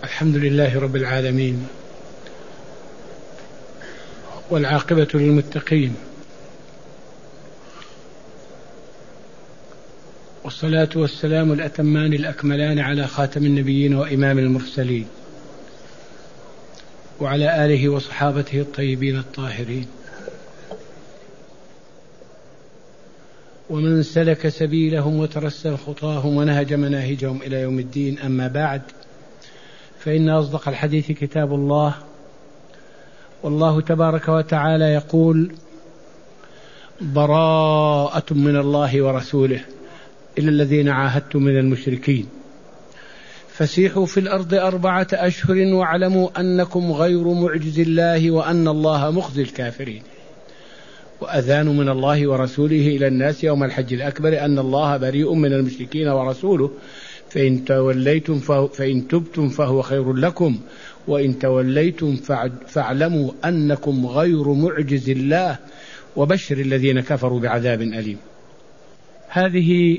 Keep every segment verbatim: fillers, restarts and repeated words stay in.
الحمد لله رب العالمين، والعاقبة للمتقين، والصلاة والسلام الأتمان الأكملان على خاتم النبيين وإمام المرسلين، وعلى آله وصحابته الطيبين الطاهرين، ومن سلك سبيلهم وترسل خطاهم ونهج مناهجهم إلى يوم الدين. أما بعد، فإن أصدق الحديث كتاب الله، والله تبارك وتعالى يقول: براءة من الله ورسوله إلى الذين عاهدتم من المشركين فسيحوا في الأرض أربعة أشهر واعلموا أنكم غير معجز الله وأن الله مخزي الكافرين. وأذان من الله ورسوله إلى الناس يوم الحج الأكبر أن الله بريء من المشركين ورسوله فإن توليتم فإن تبتم فهو خير لكم وإن توليتم فاعلموا أنكم غير معجز الله وبشر الذين كفروا بعذاب أليم. هذه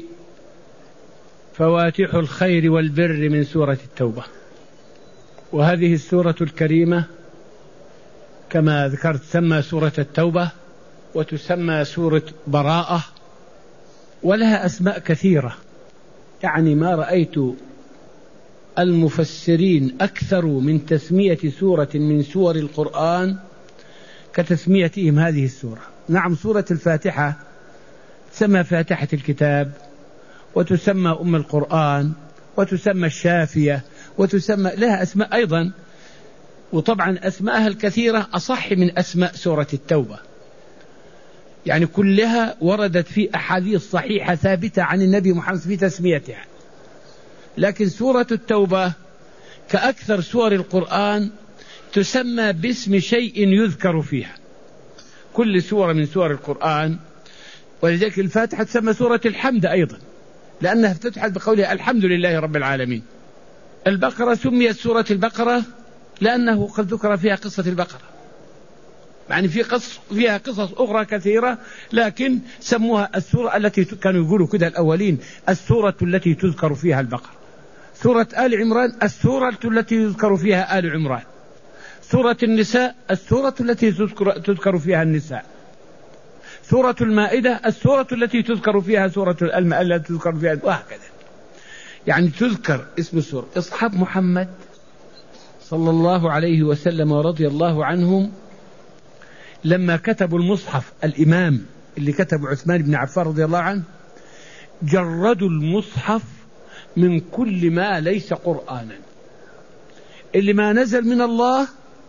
فواتح الخير والبر من سورة التوبة، وهذه السورة الكريمة كما ذكرت تسمى سورة التوبة وتسمى سورة براءة، ولها أسماء كثيرة، يعني ما رأيت المفسرين أكثر من تسمية سورة من سور القرآن كتسميتهم هذه السورة. نعم، سورة الفاتحة تسمى فاتحة الكتاب، وتسمى أم القرآن، وتسمى الشافية، وتسمى لها أسماء أيضا، وطبعا أسماءها الكثيرة أصح من أسماء سورة التوبة، يعني كلها وردت في أحاديث صحيحة ثابتة عن النبي محمد في تسميتها. لكن سورة التوبة كأكثر سور القرآن تسمى باسم شيء يذكر فيها، كل سورة من سور القرآن. ولذلك الفاتحة تسمى سورة الحمد أيضا لأنها افتتحت بقولها الحمد لله رب العالمين. البقرة سميت سورة البقرة لأنه قد ذكر فيها قصة البقرة، يعني في قصص فيها قصص أخرى كثيرة، لكن سموها السورة التي كانوا يقولوا كده الأولين السورة التي تذكر فيها البقرة. سورة آل عمران السورة التي يذكر فيها آل عمران. سورة النساء السورة التي تذكر, تذكر فيها النساء. سورة المائدة السورة التي تذكر فيها سورة المائدة تذكر فيها، وهكذا. يعني تذكر اسم السورة. أصحاب محمد صلى الله عليه وسلم ورضي الله عنهم لما كتبوا المصحف، الإمام اللي كتب عثمان بن عفان رضي الله عنه جردوا المصحف من كل ما ليس قرآنا، اللي ما نزل من الله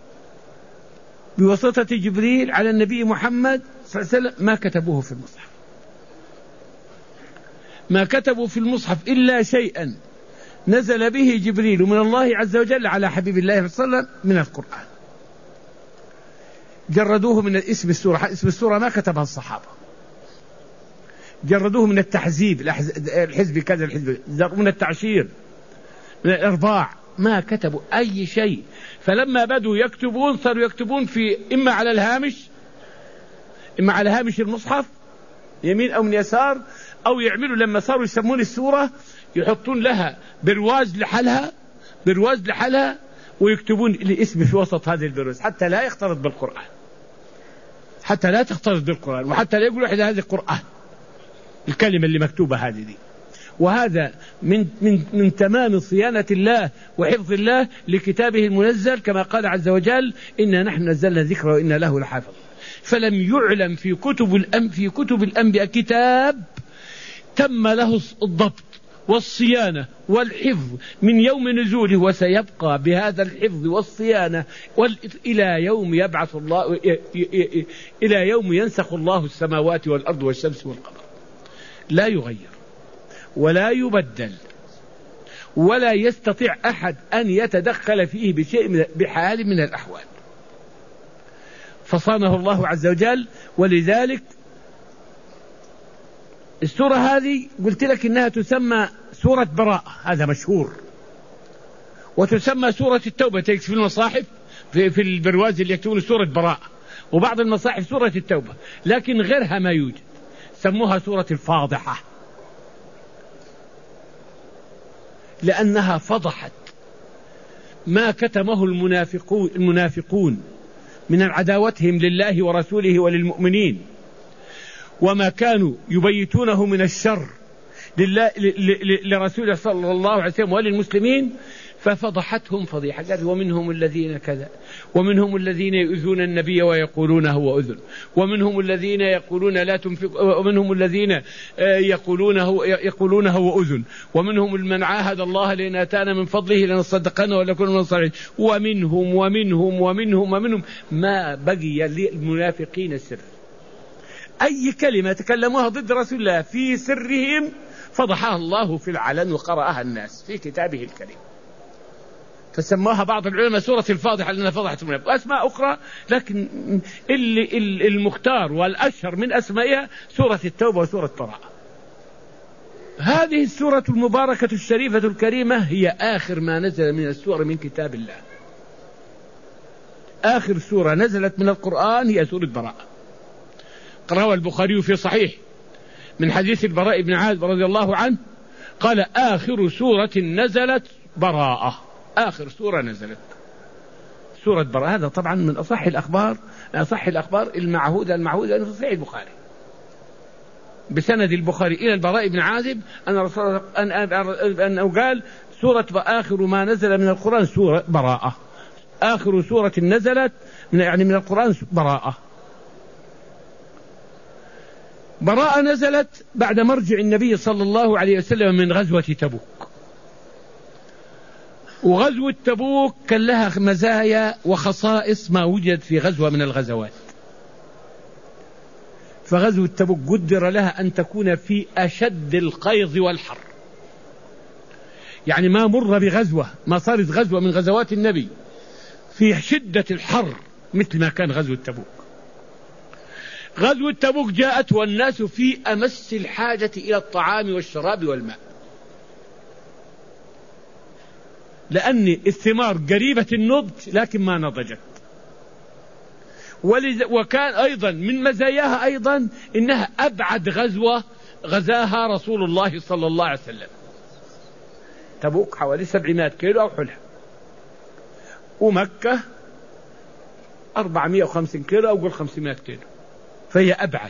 بواسطة جبريل على النبي محمد صلى الله عليه وسلم ما كتبوه في المصحف، ما كتبوا في المصحف إلا شيئا نزل به جبريل من الله عز وجل على حبيب الله صلى الله عليه وسلم من القرآن. جردوه من اسم السورة، اسم السورة ما كتبها الصحابة، جردوه من التحزيب، الحزب كذا الحزب، من التعشير، من الإرضاع، ما كتبوا أي شيء. فلما بدوا يكتبون صاروا يكتبون في إما على الهامش، إما على هامش المصحف يمين أو من يسار، أو يعملوا لما صاروا يسمون السورة يحطون لها برواز لحالها، برواز لحالها، ويكتبون الاسم في وسط هذه البرواز حتى لا يختلط بالقرآن، حتى لا تختلط بالقرآن، وحتى لا يقولوا هذا القرآن الكلمة اللي مكتوبة هذه دي. وهذا من من من تمام صيانة الله وحفظ الله لكتابه المنزل، كما قال عز وجل: إنا نحن نزلنا الذكر وإنا له لحافظ. فلم يعلم في كتب الأنبياء في كتب الأنبياء كتاب تم له الضبط والصيانة والحفظ من يوم نزوله، وسيبقى بهذا الحفظ والصيانة إلى يوم يبعث الله، إلى يوم ينسخ الله السماوات والأرض والشمس والقمر، لا يغير ولا يبدل، ولا يستطيع أحد أن يتدخل فيه بشيء بحال من الأحوال، فصانه الله عز وجل. ولذلك السورة هذه قلت لك إنها تسمى سورة براءة، هذا مشهور، وتسمى سورة التوبة في المصاحف، في, في البرواز اللي يكتبون سورة براءة، وبعض المصاحف سورة التوبة، لكن غيرها ما يوجد، سموها سورة الفاضحة لأنها فضحت ما كتمه المنافقون, المنافقون من عداوتهم لله ورسوله وللمؤمنين، وما كانوا يبيتونه من الشر لله لرسوله صلى الله عليه وسلم وللمسلمين، ففضحتهم فضيحة. قال ومنهم الذين كذا، ومنهم الذين يؤذون النبي ويقولون هو أذن، ومنهم الذين يقولون لا تنفق، ومنهم الذين يقولون هو, يقولون هو أذن، ومنهم من عاهد الله لأن أتانا من فضله لنصدقن ولكن من الصالحين، ومنهم ومنهم ومنهم ومنهم ما بقي للمنافقين السر. أي كلمة تكلموها ضد رسول الله في سرهم فضحها الله في العلن وقرأها الناس في كتابه الكريم، فسموها بعض العلماء سورة الفاضحة لأنها فضحت المنافق، وأسماء أخرى، لكن اللي المختار والأشهر من أسمائها سورة التوبة وسورة براءة. هذه السورة المباركة الشريفة الكريمة هي آخر ما نزل من السور من كتاب الله. آخر سورة نزلت من القرآن هي سورة براءة. روى البخاري في صحيح من حديث البراء بن عازب رضي الله عنه قال آخر سورة نزلت براءة، آخر سورة نزلت سورة براءة. هذا طبعا من أصح الأخبار، أصح الأخبار المعهودة المعهودة في صحيح البخاري بسند البخاري إلى البراء بن عازب أن رسول أن أنه قال سورة آخر ما نزل من القرآن سورة براءة، آخر سورة نزلت من يعني من القرآن براءة. براءة نزلت بعد مرجع النبي صلى الله عليه وسلم من غزوة تبوك، وغزوة تبوك كان لها مزايا وخصائص ما وجد في غزوة من الغزوات. فغزوة تبوك قدر لها أن تكون في أشد القيظ والحر، يعني ما مر بغزوة ما صارت غزوة من غزوات النبي في شدة الحر مثل ما كان غزوة تبوك. غزوة تبوك جاءت والناس في أمس الحاجة إلى الطعام والشراب والماء، لأن الثمار قريبة النضج لكن ما نضجت. وكان أيضا من مزاياها أيضا إنها أبعد غزوة غزاها رسول الله صلى الله عليه وسلم. تبوك حوالي سبعمائة كيلو أو حلها، ومكة أربعمائة وخمسين كيلو أو قل خمسمائة كيلو، فهي أبعد.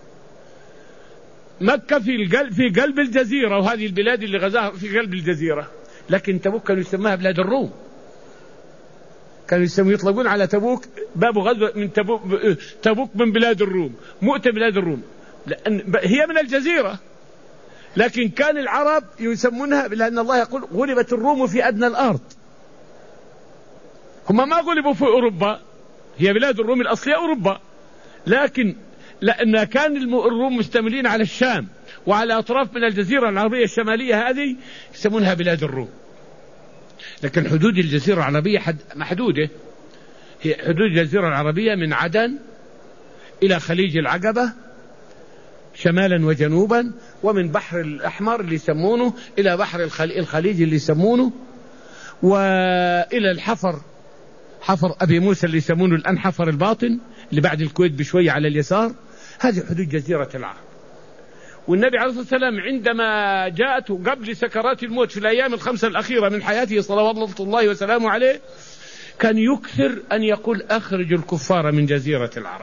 مكة في القلب في قلب الجزيرة، وهذه البلاد اللي غزاها في قلب الجزيرة، لكن تبوك كانوا يسموها بلاد الروم، كانوا يسموا يطلقون على تبوك باب غزوة من تبوك, تبوك من بلاد الروم، مؤتة بلاد الروم، لأن هي من الجزيرة، لكن كان العرب يسمونها لأن الله يقول غلبت الروم في أدنى الأرض. هم ما غلبوا في أوروبا، هي بلاد الروم الأصلية أوروبا، لكن لأن كان الروم مستملين على الشام وعلى أطراف من الجزيرة العربية الشمالية هذه يسمونها بلاد الروم. لكن حدود الجزيرة العربية محدودة، هي حدود الجزيرة العربية من عدن إلى خليج العقبة شمالا وجنوبا، ومن بحر الأحمر اللي يسمونه إلى بحر الخليج اللي يسمونه، وإلى الحفر حفر أبي موسى اللي يسمونه الآن حفر الباطن اللي بعد الكويت بشوية على اليسار. هذه حدود جزيرة العرب. والنبي عليه الصلاة والسلام عندما جاءته قبل سكرات الموت في الأيام الخمسة الأخيرة من حياته صلوات الله وسلامه عليه كان يكثر أن يقول أخرجوا الكفار من جزيرة العرب،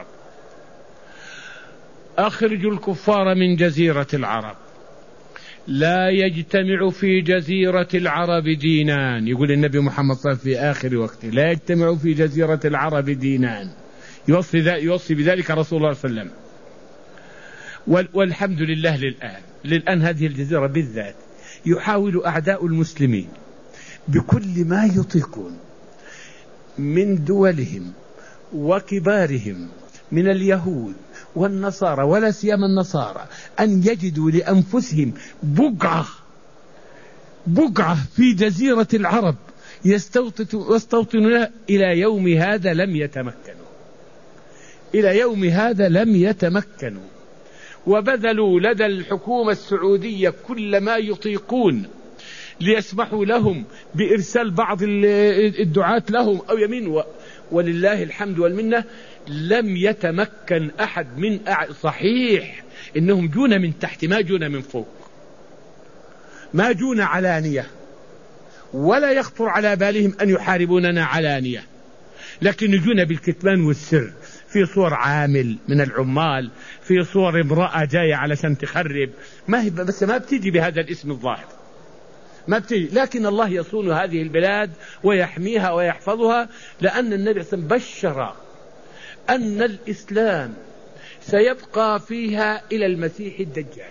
أخرجوا الكفار من جزيرة العرب، لا يجتمع في جزيرة العرب دينان. يقول النبي محمد صلى الله عليه وسلم في آخر وقته لا يجتمع في جزيرة العرب دينان، يوصي, يوصي بذلك رسول الله صلى الله عليه وسلم. والحمد لله للآن للآن هذه الجزيرة بالذات يحاول أعداء المسلمين بكل ما يطيقون من دولهم وكبارهم من اليهود والنصارى ولا سيما النصارى أن يجدوا لأنفسهم بقعة بقعة في جزيرة العرب يستوطنونها. إلى يوم هذا لم يتمكنوا، إلى يوم هذا لم يتمكنوا، وبذلوا لدى الحكومة السعودية كل ما يطيقون ليسمحوا لهم بإرسال بعض الدعاة لهم أو يمين، ولله الحمد والمنة لم يتمكن أحد من أع... صحيح إنهم جون من تحت ما جون من فوق، ما جون علانية، ولا يخطر على بالهم أن يحاربوننا علانية، لكن يجون بالكتمان والسر، في صور عامل من العمال، في صور امرأة جاية علشان تخرب، ما هي بس ما بتيجي بهذا الاسم الظاهر، ما بتيجي، لكن الله يصون هذه البلاد ويحميها ويحفظها، لأن النبي صلى الله عليه وسلم بشر أن الإسلام سيبقى فيها إلى المسيح الدجال.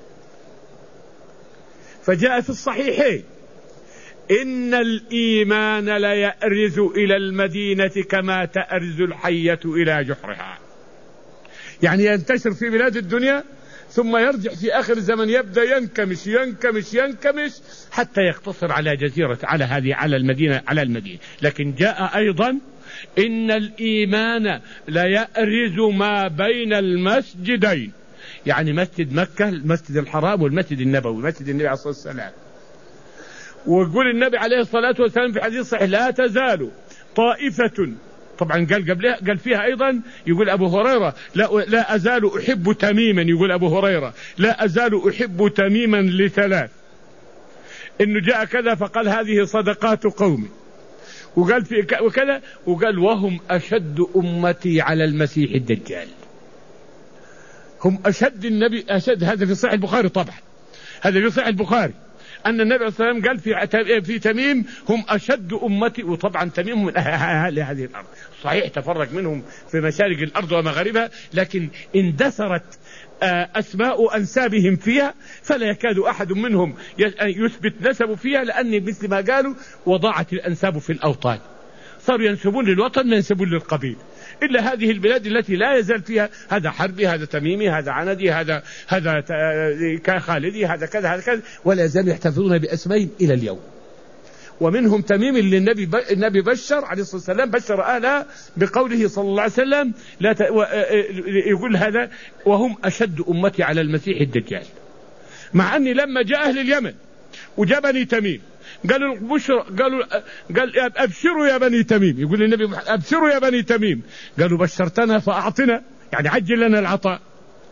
فجاء في الصحيحين: إن الإيمان ليأرز إلى المدينة كما تأرز الحية إلى جحرها، يعني ينتشر في بلاد الدنيا ثم يرجع في آخر الزمن يبدأ ينكمش ينكمش ينكمش حتى يقتصر على جزيرة على هذه على المدينة على المدينة. لكن جاء أيضا: إن الإيمان ليأرز ما بين المسجدين، يعني مسجد مكة المسجد الحرام والمسجد النبوي مسجد النبي عليه الصلاة والسلام. ويقول النبي عليه الصلاة والسلام في حديث صحيح: لا تزال طائفة، طبعا قال قبلها قال فيها أيضا، يقول أبو هريرة: لا, لا أزال أحب تميما، يقول أبو هريرة: لا أزال أحب تميما لثلاث، إنه جاء كذا فقال هذه صدقات قومي، وقال في وكذا، وقال: وهم أشد أمتي على المسيح الدجال. هم أشد النبي أشد، هذا في صحيح البخاري، طبعا هذا في صحيح البخاري، أن النبي صلى الله عليه وسلم قال في في تميم: هم أشد أمتي. وطبعا تميم من أهل هذه الأرض، صحيح تفرق منهم في مشارق الأرض ومغاربها، لكن اندثرت أسماء أنسابهم فيها، فلا يكاد أحد منهم يثبت نسبه فيها، لأن مثل ما قالوا: وضاعت الأنساب في الأوطان، صاروا ينسبون للوطن ما ينسبون للقبيل، إلا هذه البلاد التي لا يزال فيها هذا حربي، هذا تميمي، هذا عندي، هذا هذا خالدي، هذا كذا هذا كذا، ولا يزالوا يحتفظون بأسمائهم إلى اليوم. ومنهم تميم اللي النبي النبي بشر عليه الصلاة والسلام، بشر أهلها بقوله صلى الله عليه وسلم: لا ت... يقول هذا: وهم أشد أمتي على المسيح الدجال. مع أني لما جاء أهل اليمن وجاء بني تميم قالوا بشر، قالوا قال أبشروا يا بني تميم، يقول النبي: أبشروا يا بني تميم. قالوا: بشرتنا فأعطنا، يعني عجل لنا العطاء.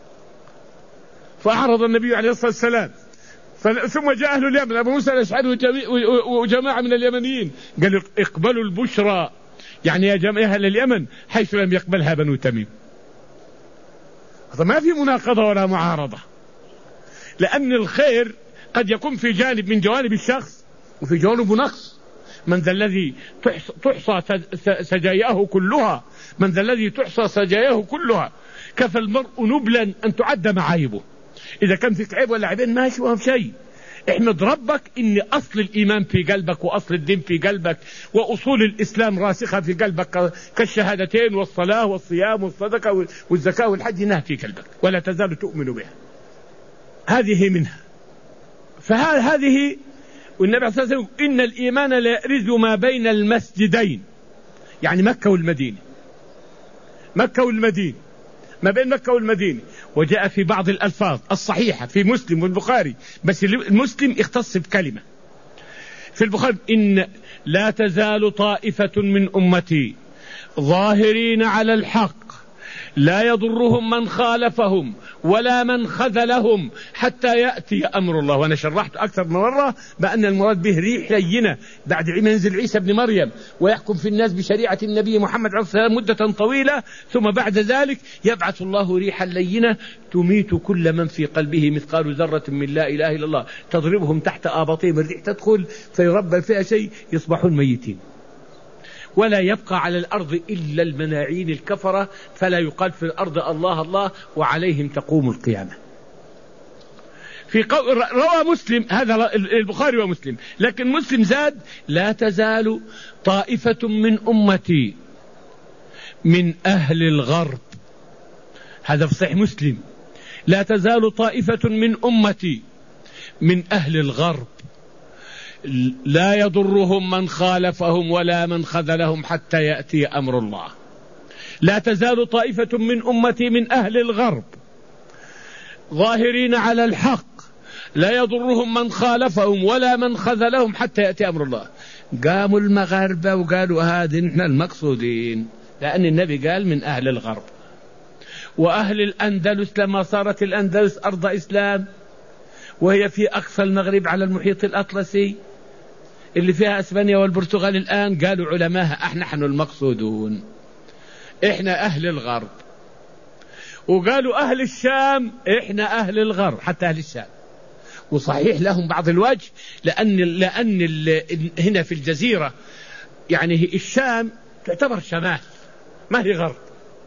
فأعرض النبي عليه الصلاة والسلام، ثم جاء أهل اليمن أبو موسى الأشعري وجماعة من اليمنيين قالوا: اقبلوا البشرى، يعني يا جماعة أهل اليمن، حيث لم يقبلها بنو تميم. هذا ما في مناقضة ولا معارضة، لأن الخير قد يكون في جانب من جوانب الشخص وفي جانب نقص. من ذا الذي تحصى سجاياه كلها، من ذا الذي تحصى سجاياه كلها، كفى المرء نبلا أن تعد معايبه. إذا كان فيك عيب ولا عيبين ما يشوفهم شيء. احمد ربك إن أصل الإيمان في قلبك، وأصل الدين في قلبك، وأصول الإسلام راسخة في قلبك كالشهادتين والصلاة والصيام والصدقة والزكاة والحج، إنها في قلبك ولا تزال تؤمن بها. هذه منها. فهذه، والنبي صلى الله عليه وسلم: إن الإيمان لا يأرز ما بين المسجدين، يعني مكة والمدينة، مكة والمدينة، ما بين مكة والمدينة. وجاء في بعض الألفاظ الصحيحة في مسلم والبخاري، بس المسلم اختص بكلمة في البخاري: إن لا تزال طائفة من أمتي ظاهرين على الحق لا يضرهم من خالفهم ولا من خذلهم حتى يأتي أمر الله. وأنا شرحت أكثر من مرة بأن المراد به ريح لينة بعد ما ينزل عيسى بن مريم ويحكم في الناس بشريعة النبي محمد عليه الصلاة والسلام مدة طويلة، ثم بعد ذلك يبعث الله ريحا لينة تميت كل من في قلبه مثقال ذرة من لا إله إلا الله، تضربهم تحت آباطهم، الريح تدخل فيربى فيها شيء يصبحون ميتين، ولا يبقى على الأرض إلا المناعين الكفرة، فلا يقال في الأرض الله الله، وعليهم تقوم القيامة. في قول روى مسلم، هذا البخاري ومسلم، لكن مسلم زاد: لا تزال طائفة من أمتي من أهل الغرب. هذا في صحيح مسلم: لا تزال طائفة من أمتي من أهل الغرب لا يضرهم من خالفهم ولا من خذلهم حتى يأتي أمر الله. لا تزال طائفة من أمتي من أهل الغرب ظاهرين على الحق لا يضرهم من خالفهم ولا من خذلهم حتى يأتي أمر الله. قاموا المغاربة وقالوا: هذه نحن المقصودين، لأن النبي قال من أهل الغرب. وأهل الأندلس لما صارت الأندلس أرض إسلام وهي في أقصى المغرب على المحيط الأطلسي، اللي فيها اسبانيا والبرتغال الآن، قالوا علماها احنا نحن المقصودون، احنا اهل الغرب. وقالوا اهل الشام احنا اهل الغرب، حتى اهل الشام. وصحيح لهم بعض الوجه، لأن, لأن هنا في الجزيرة يعني الشام تعتبر شمال ما هي غرب،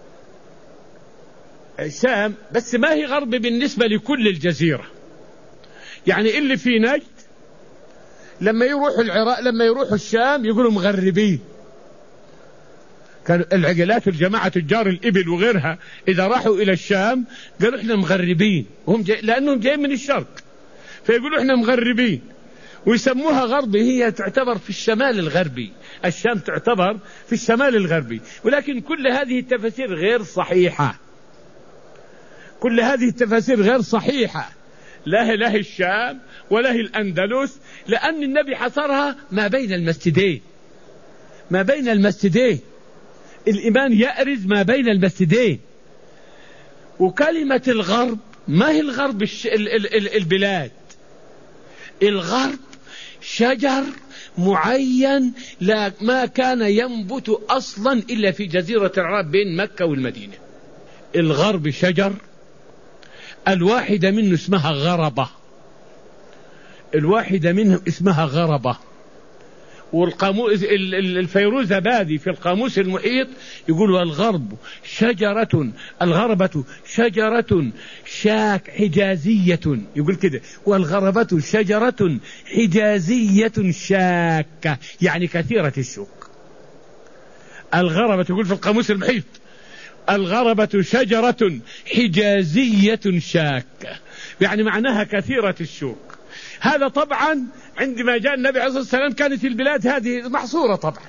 الشام بس ما هي غرب بالنسبة لكل الجزيرة. يعني اللي في نجد لما يروحوا العراق لما يروحوا الشام يقولوا مغربين. كانوا العقلات الجماعة تجار الإبل وغيرها إذا راحوا إلى الشام قالوا إحنا مغربين، وهم جاي لأنهم جايين من الشرق، فيقولوا إحنا مغربين ويسموها غربي. هي تعتبر في الشمال الغربي، الشام تعتبر في الشمال الغربي. ولكن كل هذه التفاسير غير صحيحة، كل هذه التفاسير غير صحيحة، لا هي لا هي الشام ولا هي الأندلس، لأن النبي حصرها ما بين المسجدين، ما بين المسجدين. الإيمان يأرز ما بين المسجدين. وكلمة الغرب ما هي الغرب الش... ال... ال... ال... البلاد. الغرب شجر معين لا ما كان ينبت أصلا إلا في جزيرة العرب بين مكة والمدينة. الغرب شجر الواحدة منه اسمها غربة، الواحدة منهم اسمها غربة. والقاموس الفيروزابادي في القاموس المحيط يقول الغرب شجرة، الغربة شجرة شاك حجازية، يقول كده، والغربة شجرة حجازية شاكة، يعني كثيرة الشوك. الغربة تقول في القاموس المحيط الغربة شجرة حجازية شاكة، يعني معناها كثيرة الشوك. هذا طبعا عندما جاء النبي عليه الصلاة والسلام كانت البلاد هذه محصورة طبعا،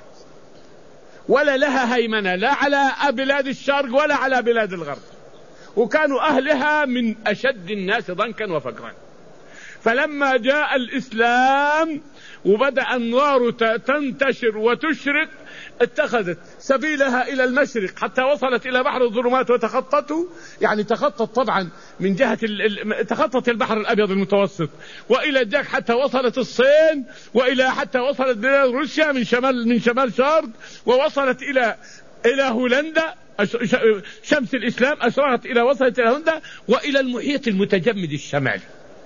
ولا لها هيمنة لا على بلاد الشرق ولا على بلاد الغرب، وكانوا أهلها من أشد الناس ضنكا وفقرا. فلما جاء الإسلام وبدأ النار تنتشر وتشرق اتخذت سبيلها إلى المشرق حتى وصلت إلى بحر الظلمات وتخطته، يعني تخطت طبعا من جهة تخطت البحر الأبيض المتوسط وإلى جاك حتى وصلت الصين، وإلى حتى وصلت بلاد روسيا من شمال من شمال شرق، ووصلت إلى إلى هولندا. شمس الإسلام أشرقت إلى وصلت إلى هولندا وإلى المحيط المتجمد الشمالي.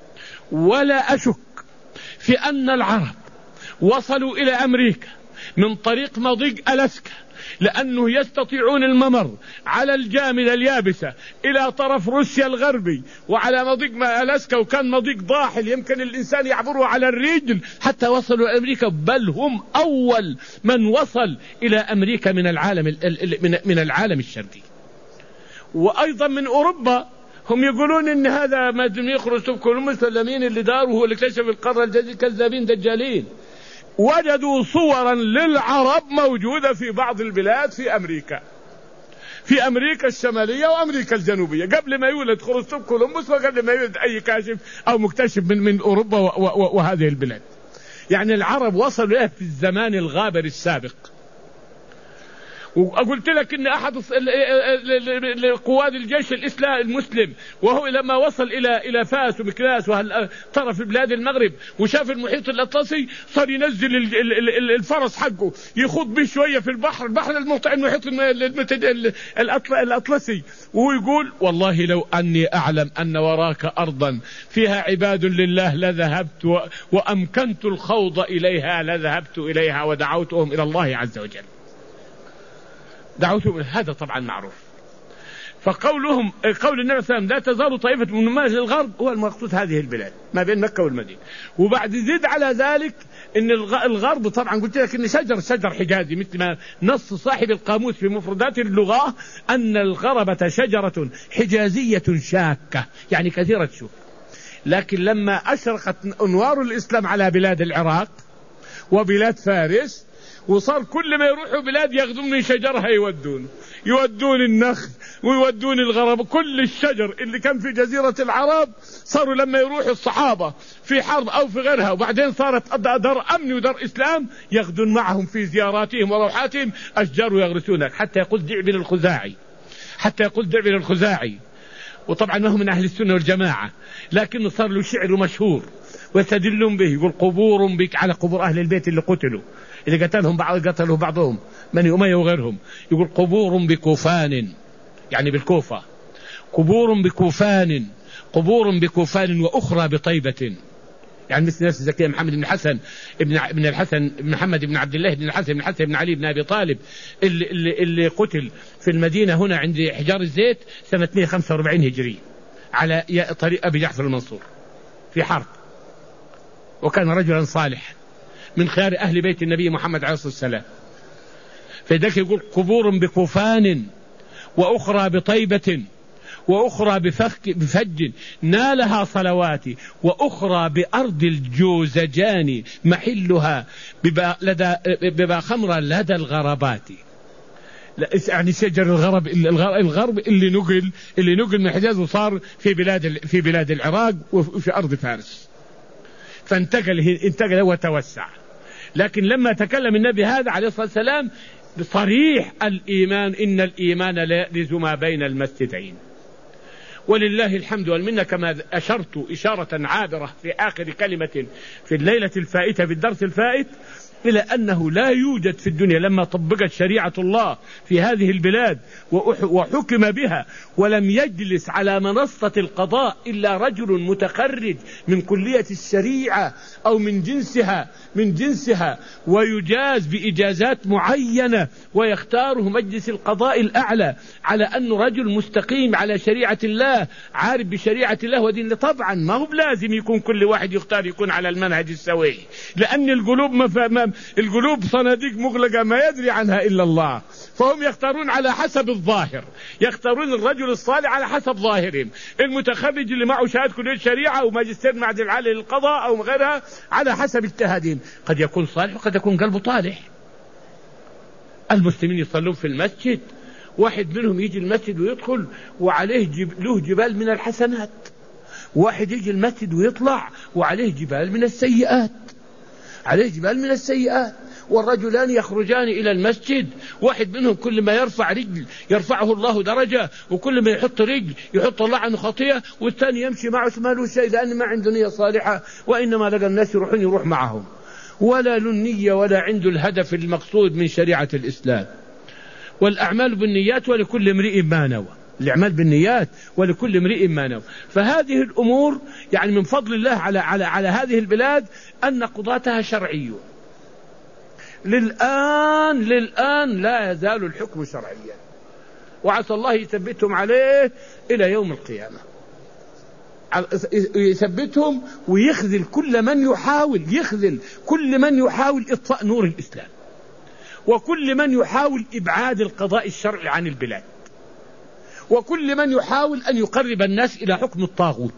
ولا أشك في أن العرب وصلوا إلى أمريكا من طريق مضيق ألاسكا، لأنه يستطيعون الممر على الجامدة اليابسة إلى طرف روسيا الغربي وعلى مضيق ألاسكا، وكان مضيق ضاحل يمكن الإنسان يعبره على الرجل حتى وصلوا إلى أمريكا، بل هم أول من وصل إلى أمريكا من العالم من العالم الشرقي. وأيضا من أوروبا هم يقولون إن هذا مدني خرسوف كولومبوس المسلمين اللي داروا هو اللي اكتشف القارة الجديدة، كذابين دجالين. وجدوا صورا للعرب موجودة في بعض البلاد في أمريكا، في أمريكا الشمالية وأمريكا الجنوبية، قبل ما يولد خرسوف كولومبوس وقبل ما يولد أي كاشف أو مكتشف من من أوروبا وهذه البلاد. يعني العرب وصلوا إليه في الزمان الغابر السابق. وقلت لك ان احد قواد الجيش الاسلامي المسلم وهو لما وصل الى الى فاس ومكناس وطرف بلاد المغرب وشاف المحيط الاطلسي صار ينزل الفرس حقه يخوض به شويه في البحر البحر المحيط الاطلسي، وهو يقول والله لو اني اعلم ان وراك ارضا فيها عباد لله لذهبت وامكنت الخوض اليها لذهبت اليها ودعوتهم الى الله عز وجل. دعوتهم، هذا طبعا معروف. فقولهم قول النبي صلى الله عليه وسلم لا تزال طائفة من أمة الغرب هو المقصود هذه البلاد ما بين مكة والمدينة. وبعد زيد على ذلك ان الغرب طبعا قلت لك ان شجر شجر حجازي، مثل ما نص صاحب القاموس في مفردات اللغة ان الغربة شجرة حجازية شاكة، يعني كثيرة شوك. لكن لما اشرقت انوار الاسلام على بلاد العراق وبلاد فارس وصار كل ما يروحوا بلاد ياخذون من شجرها يودون يودون النخل ويودون الغرب، كل الشجر اللي كان في جزيرة العرب صاروا لما يروحوا الصحابة في حرب أو في غيرها وبعدين صارت دار أمن ودار إسلام ياخذون معهم في زياراتهم وروحاتهم أشجار ويغرسونها، حتى يقول دعبل الخزاعي حتى يقول دعبل الخزاعي وطبعا ما هو من أهل السنة والجماعة، لكنه صار له شعر مشهور ويستدلون به، يقول قبور بك على قبور أهل البيت اللي قتلوا، اللي قتلهم بعض قتلوا بعضهم بني أمية وغيرهم، يقول قبور بكوفان، يعني بالكوفة، قبور بكوفان، قبور بكوفان وأخرى بطيبة، يعني مثل نفس زكية محمد بن الحسن ابن ابن الحسن بن محمد بن عبد الله بن الحسن بن الحسن بن علي بن أبي طالب اللي, اللي, اللي قتل في المدينة هنا عند حجار الزيت سنة مئة وخمسة وأربعين هجري على طريق أبي جعفر المنصور في حرب، وكان رجلا صالح من خيار أهل بيت النبي محمد عليه الصلاة والسلام. فذلك يقول قبور بكوفان وأخرى بطيبة وأخرى بفج نالها صلواتي وأخرى بأرض الجوزجان محلها ببا, ببا خمرا لدى الغربات، يعني شجر الغرب الغرب اللي نقل اللي نقل من الحجاز وصار في بلاد في بلاد العراق وفي أرض فارس، فانتقل انتقل وتوسع. لكن لما تكلم النبي هذا عليه الصلاة والسلام بصريح الإيمان، إن الإيمان لا يأرز ما بين المسجدين. ولله الحمد والمنة، كما أشرت إشارة عابرة في آخر كلمة في الليلة الفائتة في الدرس الفائت، إلى أنه لا يوجد في الدنيا لما طبقت شريعة الله في هذه البلاد وحكم بها ولم يجلس على منصة القضاء إلا رجل متخرج من كلية الشريعة أو من جنسها من جنسها ويجاز بإجازات معينة ويختاره مجلس القضاء الأعلى على أنه رجل مستقيم على شريعة الله عارف بشريعة الله ودين. طبعا ما هو لازم يكون كل واحد يختار يكون على المنهج السوي، لأن القلوب ما القلوب صناديق مغلقة ما يدري عنها إلا الله، فهم يختارون على حسب الظاهر، يختارون الرجل الصالح على حسب ظاهرهم، المتخرج اللي معه شهادة كلية الشريعة أو ماجستير معهد العالي للقضاء أو غيرها على حسب اجتهادهم، قد يكون صالح وقد يكون قلبه طالح. المسلمين يصلون في المسجد، واحد منهم يجي المسجد ويدخل وعليه جب له جبال من الحسنات، واحد يجي المسجد ويطلع وعليه جبال من السيئات، عليه جبال من السيئات. والرجلان يخرجان إلى المسجد، واحد منهم كل ما يرفع رجل يرفعه الله درجة، وكل ما يحط رجل يحط الله عنه خطيئة، والثاني يمشي معه ما له شيء لأن ما عنده نية صالحة، وإنما لقى الناس يروحون يروح معهم ولا له النية ولا عنده الهدف المقصود من شريعة الإسلام. والأعمال بالنيات ولكل امرئ ما نوى، الأعمال بالنيات ولكل امرئ ما نوى. فهذه الأمور يعني من فضل الله على على على هذه البلاد أن قضاتها شرعيون. للآن للآن لا يزال الحكم شرعيا، وعسى الله يثبتهم عليه إلى يوم القيامة، يثبتهم ويخذل كل من يحاول يخذل كل من يحاول إطفاء نور الإسلام، وكل من يحاول إبعاد القضاء الشرعي عن البلاد، وكل من يحاول أن يقرب الناس إلى حكم الطاغوت.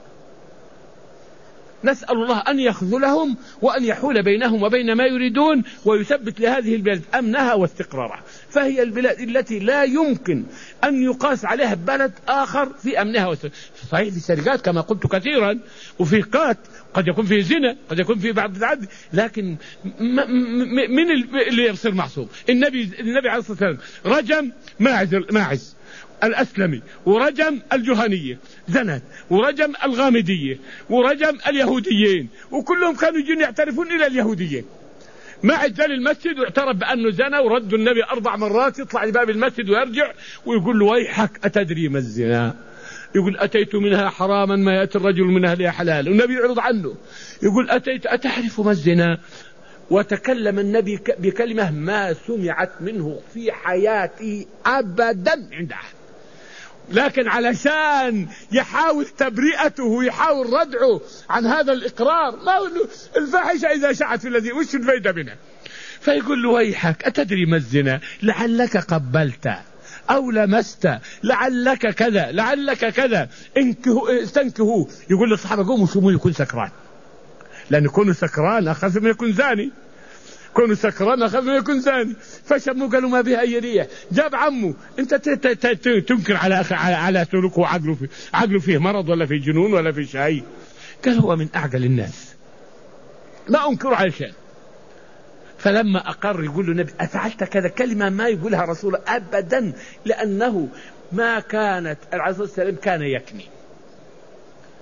نسأل الله أن يخذلهم وأن يحول بينهم وبين ما يريدون، ويثبت لهذه البلاد أمنها واستقرارها، فهي البلاد التي لا يمكن أن يقاس عليها بلد آخر في أمنها واستقرارها. صحيح في سرقات كما قلت كثيرا، وفي قات قد يكون في زنا، قد يكون في بعض العدل، لكن من اللي يصير معصوم؟ النبي النبي عليه الصلاة والسلام رجم ماعز ماعز الأسلمي، ورجم الجهنية زنت، ورجم الغامدية، ورجم اليهوديين، وكلهم كانوا يجون يعترفون إلى اليهوديين. ما عجل المسجد واعترف بأنه زنا، وردوا النبي أربع مرات، يطلع لباب المسجد ويرجع ويقول له ويحك أتدري ما الزنا؟ يقول أتيت منها حراما ما يأتي الرجل من أهلها حلال، والنبي يعرض عنه يقول أتيت أتعرف ما الزنا؟ وتكلم النبي بكلمة ما سمعت منه في حياتي أبدا عند أحد، لكن علشان يحاول تبرئته ويحاول ردعه عن هذا الإقرار، ما الفاحشة إذا شاعت في الذي وش الفايدة منها؟ فيقول له ويحك أتدري ما الزنا؟ لعلك قبلت أو لمست، لعلك كذا لعلك كذا، انكهوا استنكهوا. يقول للصحابة قوموا شوفوا يكون سكران، لأن يكون سكران أخذ من يكون زاني، كونه سكران أخذ من يكون زاني. فشموا قالوا ما بها أي ريح. جاب عمه أنت تنكر على على سلوكه وعقله فيه عقله فيه مرض ولا في جنون ولا في شيء؟ قال هو من أعقل الناس ما أنكر على شيء. فلما أقر يقول له النبي أفعلت كذا، كلمة ما يقولها رسول أبدا، لأنه ما كانت عليه الصلاة والسلام كان يكني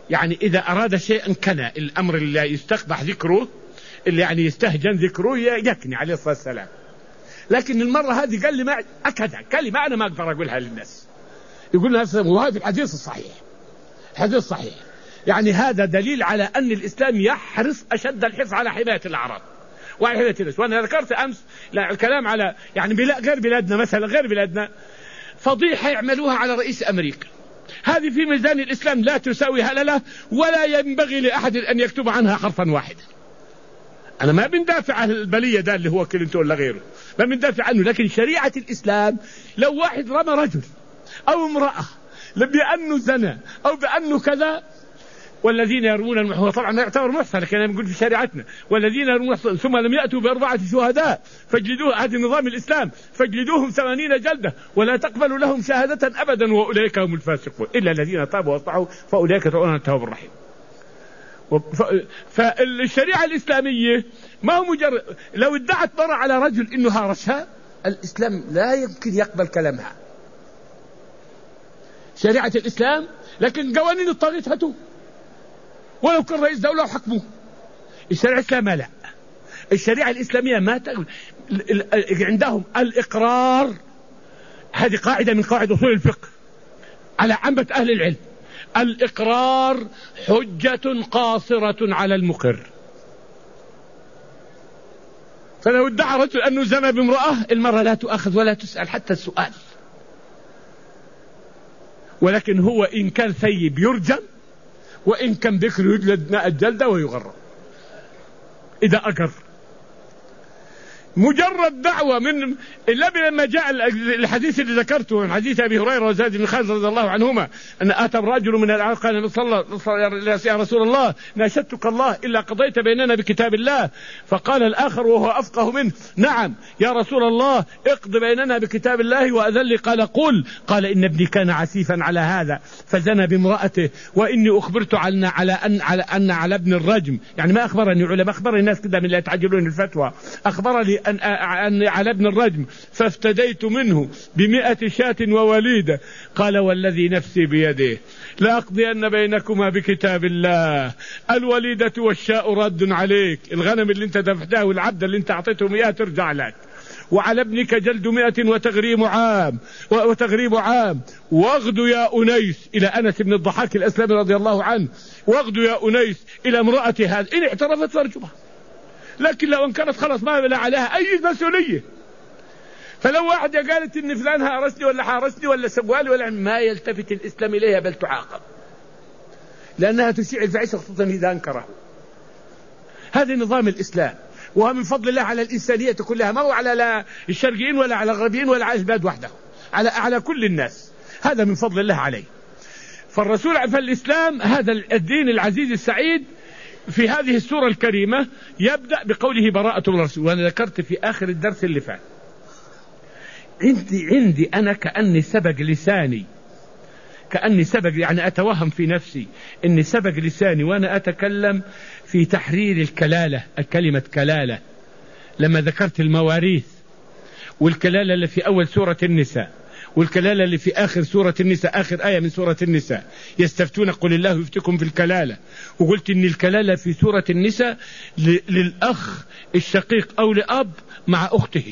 يعني إذا أراد شيئا كان الأمر اللي يستقبح ذكره، اللي يعني يستهجن ذكره، يكني عليه الصلاة والسلام. لكن المرة هذه قال لي ما أكد كلمة أنا ما أقدر أقولها للناس، يقول لها وهذا الحديث الصحيح، الحديث صحيح. يعني هذا دليل على أن الإسلام يحرص أشد الحرص على حماية الأعراض وعلى حماية الناس. وأنا ذكرت أمس لا الكلام على يعني بلا غير بلادنا، مثلا غير بلادنا فضيحة يعملوها على رئيس أمريكا، هذه في ميزان الإسلام لا تساوي هللة، ولا ينبغي لأحد أن يكتب عنها حرفا واحدا. أنا ما بندافع عن البلية ده اللي هو كلينتون ولا غيره، ما بندافع عنه، لكن شريعة الإسلام لو واحد رمى رجل أو امرأة بأنه زنى أو بأنه كذا، والذين يرمون المحصنات، طبعا لا يعتبر محصن، لكن بنقول في شريعتنا والذين يرمون المحصنات ثم لم يأتوا بأربعة شهداء فاجلدوه، هذا نظام الإسلام، فاجلدوهم ثمانين جلدة ولا تقبلوا لهم شهادة أبدا وأولئك هم الفاسقون إلا الذين تابوا واصلحوا فأولئك يدعون التواب الرحيم. فالشريعة الإسلامية ما هو مجرد لو ادعت مرة على رجل إنه هارشها، الإسلام لا يمكن يقبل كلامها، شريعة الإسلام. لكن قوانين الطاغوت هاتوا ولو كان رئيس دولة وحكمه، الشريعة الإسلامية لا، الشريعة الإسلامية ما تقبل. عندهم الإقرار، هذه قاعدة من قواعد أصول الفقه على عامة أهل العلم، الإقرار حجة قاصرة على المقر. فلو ادعى رجل أنه زنى بامرأة، المرأة لا تؤخذ ولا تسأل حتى السؤال، ولكن هو إن كان ثيب يرجم، وإن كان بكر يجلد ماء الجلدة ويغرم إذا أقر. مجرد دعوة من النبي لما جاء الحديث اللي ذكرته من حديث أبي هريرة وزيد بن خالد رضي الله عنهما أن أتى رجل من الأعراب قال يا رسول الله ناشدتك الله إلا قضيت بيننا بكتاب الله، فقال الآخر وهو أفقه منه نعم يا رسول الله اقض بيننا بكتاب الله وأذل. قال قل. قال إن ابني كان عسيفا على هذا فزنى بامرأته، وإني أخبرت على على أن على أن على ابن الرجم، يعني ما أخبرني علماء، أخبرني الناس كده من اللي يتعجلون الفتوى، أخبرني أن على ابن الرجم فافتديت منه بمئة شاة ووليدة. قال والذي نفسي بيده لأقضين بينكما بكتاب الله، الوليدة والشاء رد عليك، الغنم اللي انت دفعته والعبد اللي انت أعطيتهم إياه ترجع لك، وعلى ابنك جلد مئة وتغريم عام وتغريب عام، واغدو يا أنيس إلى أنس بن الضحاك الأسلمي رضي الله عنه، واغدو يا أنيس إلى امرأة هذا إن اعترفت فارجمها. لكن لو ان كانت خلاص ما بلا عليها اي مسؤوليه، فلو واحد قالت ان فلان هارسني ولا حارسني ولا سوالي ولا، ما يلتفت الاسلام اليها بل تعاقب، لانها تشيع الفاحشه خصوصا اذا انكره. هذا نظام الاسلام، وهو من فضل الله على الانسانيه كلها، ما هو على لا الشرقيين ولا على الغربيين ولا على البلاد وحده، على على كل الناس، هذا من فضل الله عليه. فالرسول فالاسلام هذا الدين العزيز السعيد في هذه السورة الكريمة يبدأ بقوله براءة الرسول. وأنا ذكرت في آخر الدرس اللي فات عندي عندي أنا كأني سبق لساني، كأني سبق يعني أتوهم في نفسي أني سبق لساني وأنا أتكلم في تحرير الكلالة، الكلمة كلالة، لما ذكرت المواريث والكلالة اللي في أول سورة النساء والكلالة اللي في آخر سورة النساء، آخر آية من سورة النساء، يستفتون قل الله يفتكم في الكلالة. وقلت إن الكلالة في سورة النساء للأخ الشقيق أو لأب مع أخته،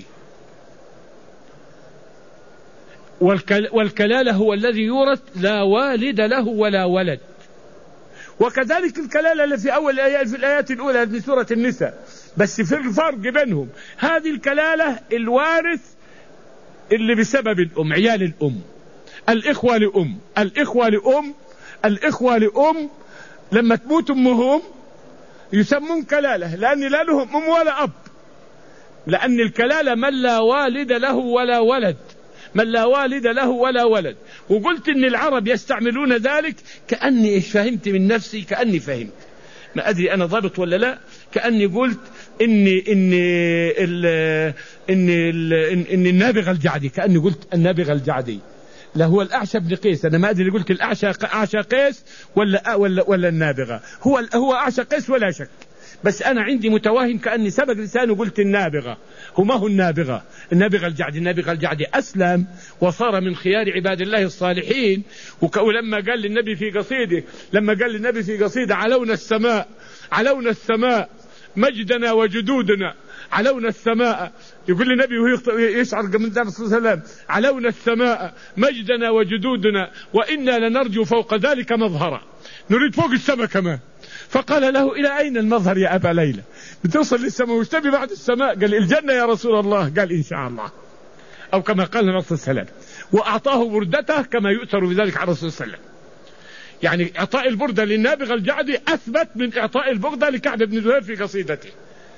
والكلالة هو الذي يورث لا والد له ولا ولد. وكذلك الكلالة اللي في أول آيات في الآيات الأولى من سورة النساء، بس في الفرق بينهم، هذه الكلالة الوارث اللي بسبب الأم، عيال الأم، الإخوة لأم، الإخوة لأم، الإخوة لأم لما تموت أمهم يسمون كلالة، لأن لا لهم أم ولا أب، لأن الكلالة من لا والد له ولا ولد، من لا والد له ولا ولد. وقلت إن العرب يستعملون ذلك، كأني إيش فهمت من نفسي، كأني فهمت، ما أدري أنا ضابط ولا لا، كأني قلت إني إني ال إني ال إني النابغة الجعدي، كأني قلت النابغة الجعدي، لا هو الأعشى بن قيس، أنا ما أدري قلت الأعشى أعشى قيس ولا ولا ولا النابغة، هو هو أعشى قيس ولا شك، بس أنا عندي متوهم كأني سبق لساني وقلت النابغة. هو ما هو النابغة؟ النابغة الجعدي. النابغة الجعدي أسلم وصار من خيار عباد الله الصالحين. ولما قال للنبي في قصيده لما قال للنبي في قصيدة علونا السماء علونا السماء مجدنا وجدودنا، علونا السماء، يقول النبي وهو يشعر من النبي صلى الله عليه وسلم علونا السماء مجدنا وجدودنا وإنا لنرجو فوق ذلك مظهرا، نريد فوق السماء كمان. فقال له إلى أين المظهر يا أبا ليلى؟ بتوصل للسماء وش تبي بعد السماء؟ قال الجنة يا رسول الله. قال إن شاء الله، أو كما قال النبي صلى الله عليه وسلم، وأعطاه بردته كما يؤثر بذلك على الرسول صلى الله عليه وسلم. يعني إعطاء البردة للنابغة الجعدي أثبت من إعطاء البردة لكعب بن زهير في قصيدته.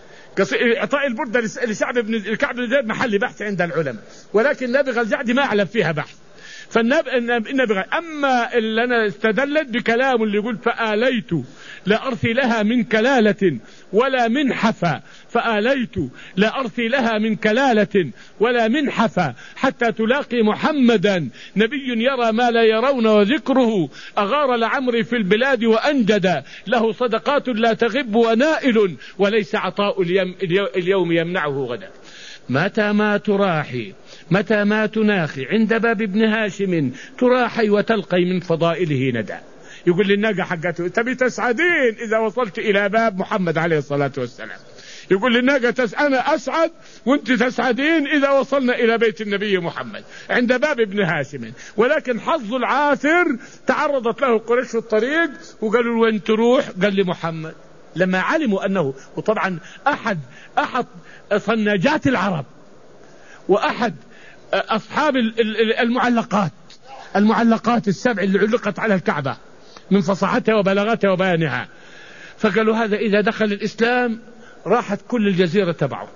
إعطاء البردة لشعب بن كعب بن زهير محل بحث عند العلماء، ولكن النابغة الجعدي ما أعلم فيها بحث. فالنابغة أما اللي أنا استدلت بكلام اللي يقول فآليت لا أرثي لها من كلالة ولا من حفا، فآليت لا أرثي لها من كلالة ولا من حفا حتى تلاقي محمدا نبي يرى ما لا يرون وذكره أغار لعمري في البلاد وأنجد له صدقات لا تغب ونائل وليس عطاء اليوم يمنعه غدا. متى ما تراحي متى ما تناخي عند باب ابن هاشم تراحي وتلقي من فضائله ندى. يقول للناقة حقته تبي تسعدين إذا وصلت إلى باب محمد عليه الصلاة والسلام. يقول للناقة تس... أنا أسعد وانت تسعدين إذا وصلنا إلى بيت النبي محمد عند باب ابن هاشم. ولكن حظ العاثر تعرضت له قريش في الطريق وقالوا وين تروح؟ قال لي محمد. لما علموا أنه، وطبعا أحد أحد صناجات العرب وأحد أصحاب المعلقات المعلقات السبع اللي علقت على الكعبة من فصاحتها وبلاغتها وبيانها، فقالوا هذا إذا دخل الإسلام راحت كل الجزيرة تبعه.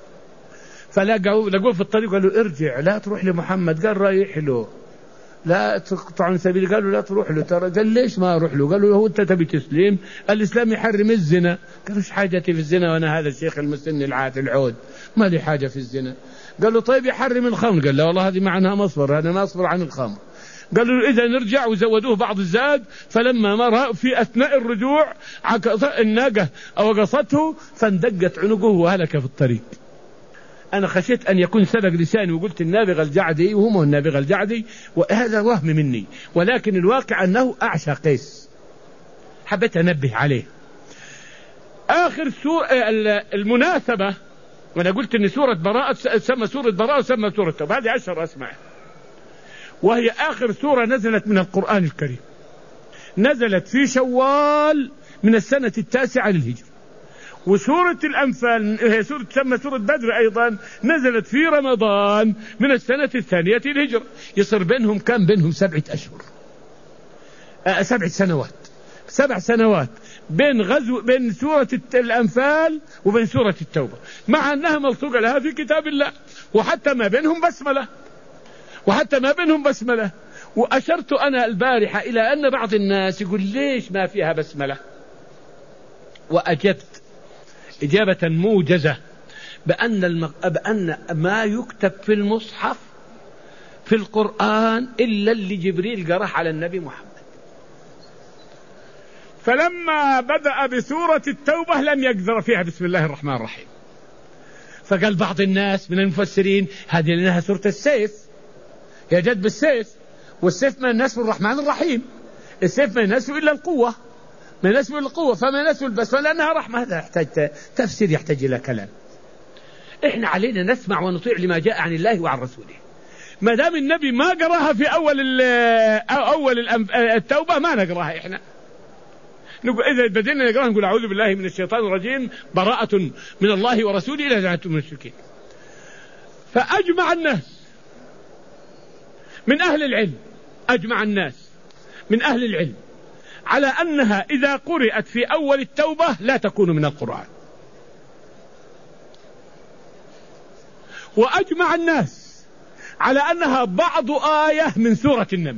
فلقوا لقوا في الطريق قالوا ارجع لا تروح لمحمد. قال رايح له لا تقطع عن سبيل. قالوا لا تروح له ترى. قال ليش ما أروح له؟ قالوا هو أنت تبي تسلم؟ الإسلام يحرم الزنا. قالوا ايش حاجتي في الزنا وأنا هذا الشيخ المسن العاد العود ما لي حاجة في الزنا. قالوا طيب يحرم الخمر. قال لا والله هذه معناها مصبر، أنا ما أصبر عن الخمر. قالوا إذا نرجع وزودوه بعض الزاد. فلما مر في أثناء الرجوع الناقة وقصته فاندقت عنقه وهلك في الطريق. أنا خشيت أن يكون سبق لساني وقلت النابغة الجعدي وهو هو النابغة الجعدي، وهذا وهم مني، ولكن الواقع أنه أعشى قيس. حبيت أنبه عليه. آخر سورة المناسبة، وأنا قلت أن سورة براءة تسمى سورة براءة وتسمى سورة توبة، هذه عشر أسماء، وهي آخر سورة نزلت من القرآن الكريم. نزلت في شوال من السنة التاسعة للهجرة. وسورة الأنفال هي سورة تسمى سورة بدر أيضا نزلت في رمضان من السنة الثانية للهجرة. يصير بينهم كم؟ بينهم سبعة أشهر أه سبع سنوات سبع سنوات بين غزو بين سورة الأنفال وبين سورة التوبة، مع أنها ملصوقة لها في كتاب الله، وحتى ما بينهم بسملة وحتى ما بينهم بسملة. وأشرت أنا البارحة إلى أن بعض الناس يقول ليش ما فيها بسملة، وأجبت إجابة موجزة بأن, المق... بأن ما يكتب في المصحف في القرآن إلا اللي جبريل قرأ على النبي محمد. فلما بدأ بسورة التوبة لم يقدر فيها بسم الله الرحمن الرحيم، فقال بعض الناس من المفسرين هذه لأنها سورة السيف، هي جد بالسيف، والسيف ما يناسب الرحمن الرحيم، السيف ما يناسب إلا القوة، ما يناسب إلا القوة، فما يناسب البسمة لأنها رحمة. هذا يحتاج تفسير، يحتاج إلى كلام. إحنا علينا نسمع ونطيع لما جاء عن الله وعن رسوله. ما دام النبي ما قراها في أول أول التوبة ما نقراها إحنا. نقول إذا بدينا نقراها نقول أعوذ بالله من الشيطان الرجيم براءة من الله ورسوله إلى جهة من المشركين. فأجمع الناس من أهل العلم أجمع الناس من أهل العلم على أنها إذا قرأت في أول التوبة لا تكون من القرآن. وأجمع الناس على أنها بعض آية من سورة النمل.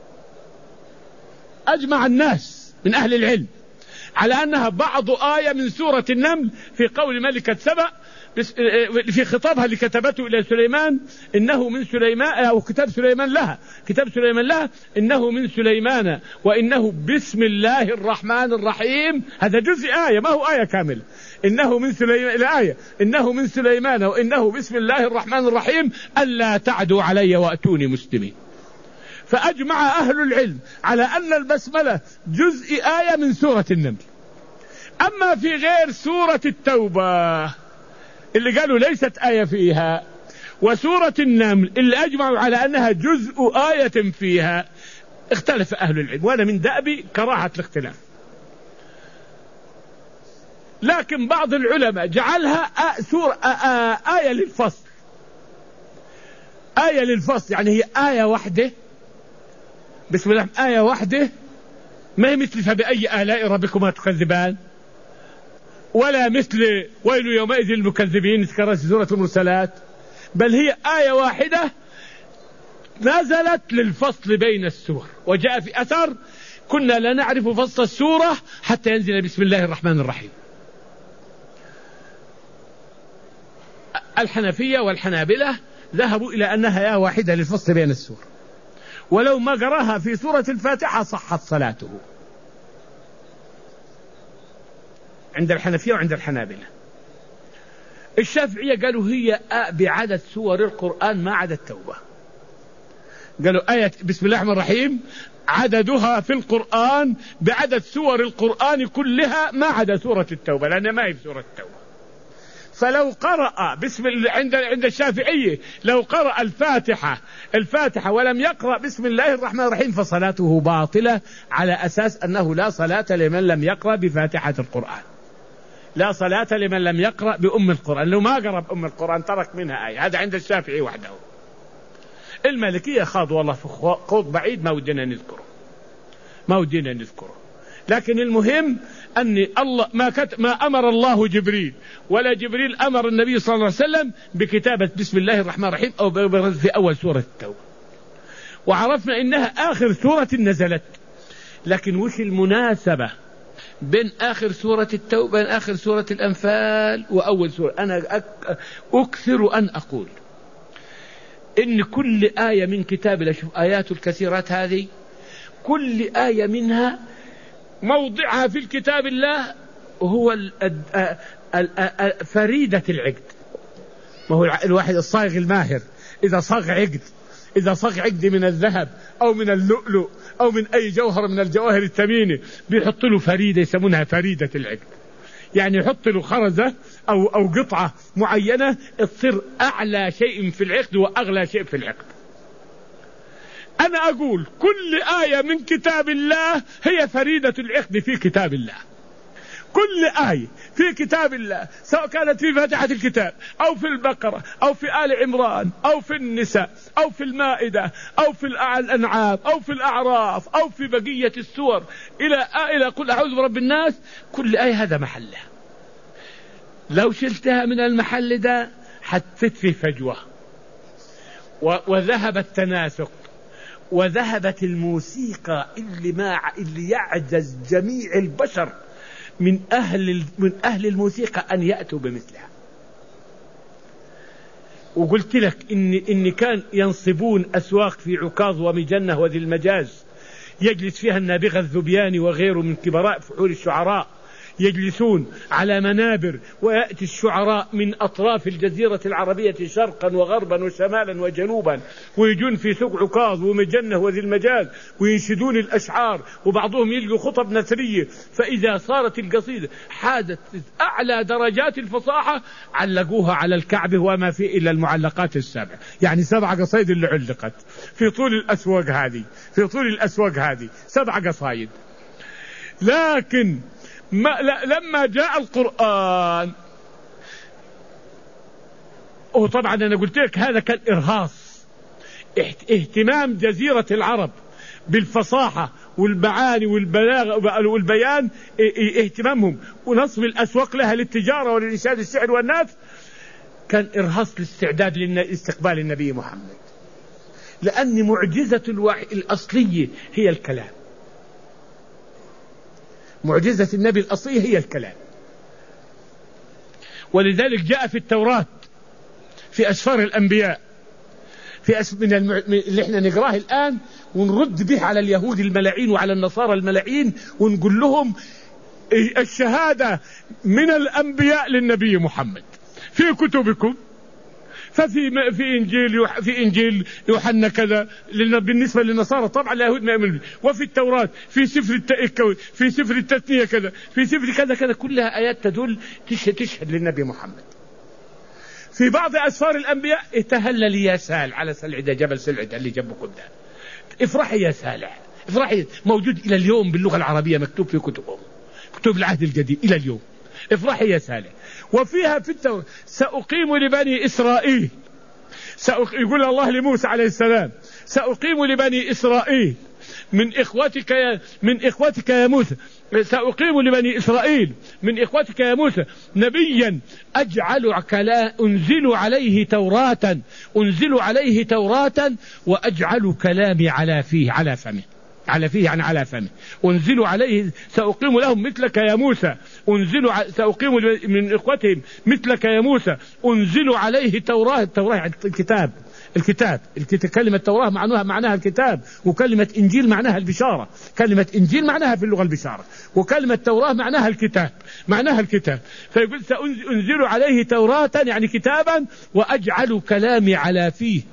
أجمع الناس من أهل العلم على أنها بعض آية من سورة النمل في قول ملكة سبأ في خطابها اللي كتبته إلى سليمان إنه من سليمان، أو كتاب سليمان لها، كتاب سليمان لها إنه من سليمان وإنه بسم الله الرحمن الرحيم. هذا جزء آية، ما هو آية كاملة. إنه من سليمان، الآية إنه من سليمان وإنه بسم الله الرحمن الرحيم ألا تعدوا علي وأتوني مسلمين. فأجمع أهل العلم على أن البسملة جزء آية من سورة النمل. أما في غير سورة التوبة اللي قالوا ليست آية فيها، وسورة النمل اللي أجمعوا على أنها جزء آية فيها، اختلف أهل العلم، وأنا من دأبي كراهة الاختلاف. لكن بعض العلماء جعلها سورة آية للفصل، آية للفصل، يعني هي آية واحدة، بسم الله آية واحدة، ما هي مثل فبأي آلاء ربكما تكذبان، ولا مثل ويل يومئذ للمكذبين ذكرت سورة المرسلات، بل هي آية واحدة نزلت للفصل بين السور. وجاء في أثر كنا لا نعرف فصل السورة حتى ينزل بسم الله الرحمن الرحيم. الحنفية والحنابلة ذهبوا إلى أنها آية واحدة للفصل بين السور، ولو ما قراها في سورة الفاتحة صحت صلاته، عند الحنفية وعند الحنابلة. الشافعية قالوا هي بعدد سور القرآن ما عدا التوبة، قالوا آية بسم الله الرحمن الرحيم عددها في القرآن بعدد سور القرآن كلها ما عدا سورة التوبة، لأنها ما هي في سورة التوبة. فلو قرأ بسم الله عند عند الشافعية لو قرأ الفاتحة الفاتحة ولم يقرأ بسم الله الرحمن الرحيم فصلاته باطلة، على أساس أنه لا صلاة لمن لم يقرأ بفاتحة القرآن، لا صلاة لمن لم يقرأ بأم القرآن، لو ما قرأ بأم القرآن ترك منها آية. هذا عند الشافعي وحده. المالكية خاضوا والله في خوض بعيد ما ودنا نذكره، ما ودنا نذكره. لكن المهم أن الله ما, كت... ما أمر الله جبريل ولا جبريل أمر النبي صلى الله عليه وسلم بكتابة بسم الله الرحمن الرحيم أو في أول سورة التوبة، وعرفنا إنها آخر سورة نزلت. لكن وش المناسبة بين آخر سورة التوبة بين آخر سورة الأنفال وأول سورة؟ أنا أكثر أن أقول إن كل آية من كتاب الله، شوف آيات الكثيرات هذه، كل آية منها موضعها في الكتاب الله هو فريدة العقد. ما هو الواحد الصاغ الماهر إذا صاغ عقد، إذا صاغ عقد من الذهب أو من اللؤلؤ أو من أي جوهر من الجواهر الثمينة بيحط له فريدة يسمونها فريدة العقد، يعني يحط له خرزة أو أو قطعة معينة تصير أعلى شيء في العقد وأغلى شيء في العقد. أنا أقول كل آية من كتاب الله هي فريدة العقد في كتاب الله، كل آية في كتاب الله سواء كانت في فاتحة الكتاب أو في البقرة أو في آل عمران أو في النساء أو في المائدة أو في الأنعام أو في الأعراف أو في بقية السور إلى إلى قل أعوذ برب الناس، كل آية هذا محلها. لو شلتها من المحل ده حتفت في فجوة وذهب التناسق وذهبت الموسيقى اللي ما اللي يعجز جميع البشر من أهل من أهل الموسيقى أن يأتوا بمثلها. وقلت لك إن إن كان ينصبون أسواق في عكاظ ومجنة وذي المجاز يجلس فيها النابغة الذبياني وغيره من كبراء فحول الشعراء، يجلسون على منابر ويأتي الشعراء من أطراف الجزيرة العربية شرقا وغربا وشمالا وجنوبا ويجون في سوق عكاظ ومجنة وذي المجاز وينشدون الأشعار، وبعضهم يلقوا خطب نثرية، فإذا صارت القصيدة حادت أعلى درجات الفصاحة علقوها على الكعبة وما فيه إلا المعلقات السبع، يعني سبع قصايد اللي علقت في طول الأسواق هذه في طول الأسواق هذه سبع قصايد. لكن ما لما جاء القرآن، وطبعا أنا قلت لك هذا كان إرهاص، اهتمام جزيرة العرب بالفصاحة والمعاني والبلاغة والبيان، اهتمامهم ونصب الأسواق لها للتجارة وللإنشاد الشعر والناس، كان إرهاص لاستعداد لاستقبال النبي محمد، لأن معجزة الوحي الأصلية هي الكلام، معجزة النبي الأصلية هي الكلام. ولذلك جاء في التوراة في أسفار الأنبياء في أس... من الم... اللي احنا نقراه الآن ونرد به على اليهود الملاعين وعلى النصارى الملاعين ونقول لهم الشهادة من الأنبياء للنبي محمد في كتبكم، ففي في إنجيل يوح... في إنجيل يوحنا كذا بالنسبة للنصارى، طبعا اليهود ما يؤمنون، وفي التوراة في سفر التأكوي في سفر التثنية كذا في سفر كذا كذا، كلها آيات تدل تشهد, تشهد للنبي محمد. في بعض أسفار الأنبياء تهلل يا سال على سلعدة، جبل سلعدة اللي جنبكم ده، افرحي يا سالع افرحي، موجود إلى اليوم باللغة العربية مكتوب في كتبهم، كتب العهد الجديد إلى اليوم، افرحي يا سالع. وفيها في التوراة سأقيم لبني إسرائيل، سأق... يقول الله لموسى عليه السلام سأقيم لبني إسرائيل من إخوتك يا من إخوتك يا موسى، سأقيم لبني إسرائيل من إخوتك يا موسى نبيا أجعل كلا أنزل عليه توراة أنزل عليه توراة وأجعل كلامي على فيه على فمه، على فيه يعني على فمه، أنزل عليه سأقيم لهم مثلك يا موسى، أنزل ع... سأقيم من إخوتهم مثلك يا موسى أنزل عليه توراة، التوراة يعني الكتاب، الكتاب الكتاب كلمة توراة معناها معناها الكتاب، وكلمة إنجيل معناها البشارة، كلمة إنجيل معناها في اللغة البشارة، وكلمة توراة معناها الكتاب معناها الكتاب. فيقول سأنزل عليه توراة يعني كتابا وأجعل كلامي على فيه.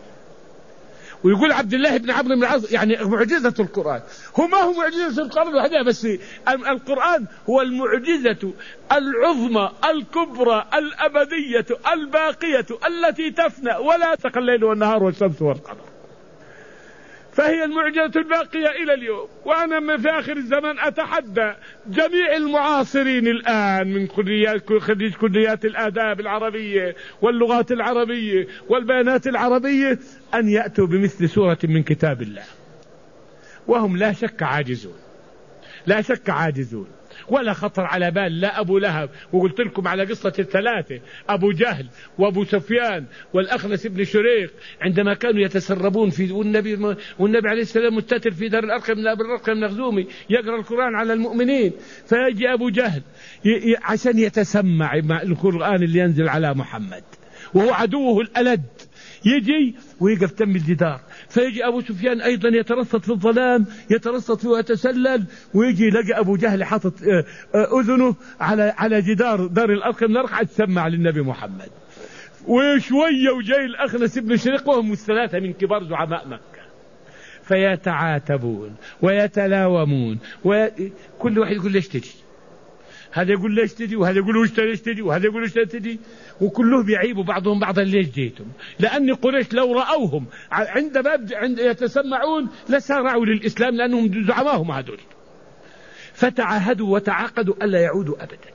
ويقول عبد الله بن عمرو بن العاص يعني معجزة القرآن، هو ما هو معجزة القرآن وحدها، بس القرآن هو المعجزة العظمى الكبرى الأبدية الباقية التي تفنى ولا تقل الليل والنهار والشمس والقمر، فهي المعجزة الباقية إلى اليوم. وأنا في آخر الزمن أتحدى جميع المعاصرين الآن من كليات خريج كليات الآداب العربية واللغات العربية والبيانات العربية أن يأتوا بمثل سورة من كتاب الله، وهم لا شك عاجزون، لا شك عاجزون، ولا خطر على بال لا أبو لهب. وقلت لكم على قصة الثلاثة، أبو جهل وأبو سفيان والأخنس بن شريق، عندما كانوا يتسربون في والنبي والنبي عليه السلام مستتر في دار الأرقم من أبي الأرقم المخزومي يقرأ القرآن على المؤمنين، فيجي أبو جهل عشان يتسمع مع القرآن اللي ينزل على محمد وهو عدوه الألد، يجي ويقف تم الجدار، فيجي أبو سفيان أيضا يترصد في الظلام يترصد فيه ويتسلل، ويجي يلقى أبو جهل حاطط أذنه على على جدار دار الأرقم نرقع تسمع للنبي محمد، وشوية وجاي الأخنس بن شريق وهم الثلاثة من كبار زعماء مكة، فيتعاتبون ويتلاومون وكل واحد يقول ليش تجي، هذا يقول ليش تجي وهذا يقول وش ليش تجي وهذا يقول وش تجي، وكلهم بيعيبوا بعضهم بعضا ليش جيتم، لأن قريش لو رأوهم عند باب عند يتسمعون لسارعوا للإسلام لأنهم زعماهم هذول، فتعاهدوا وتعاقدوا ألا يعودوا أبدا،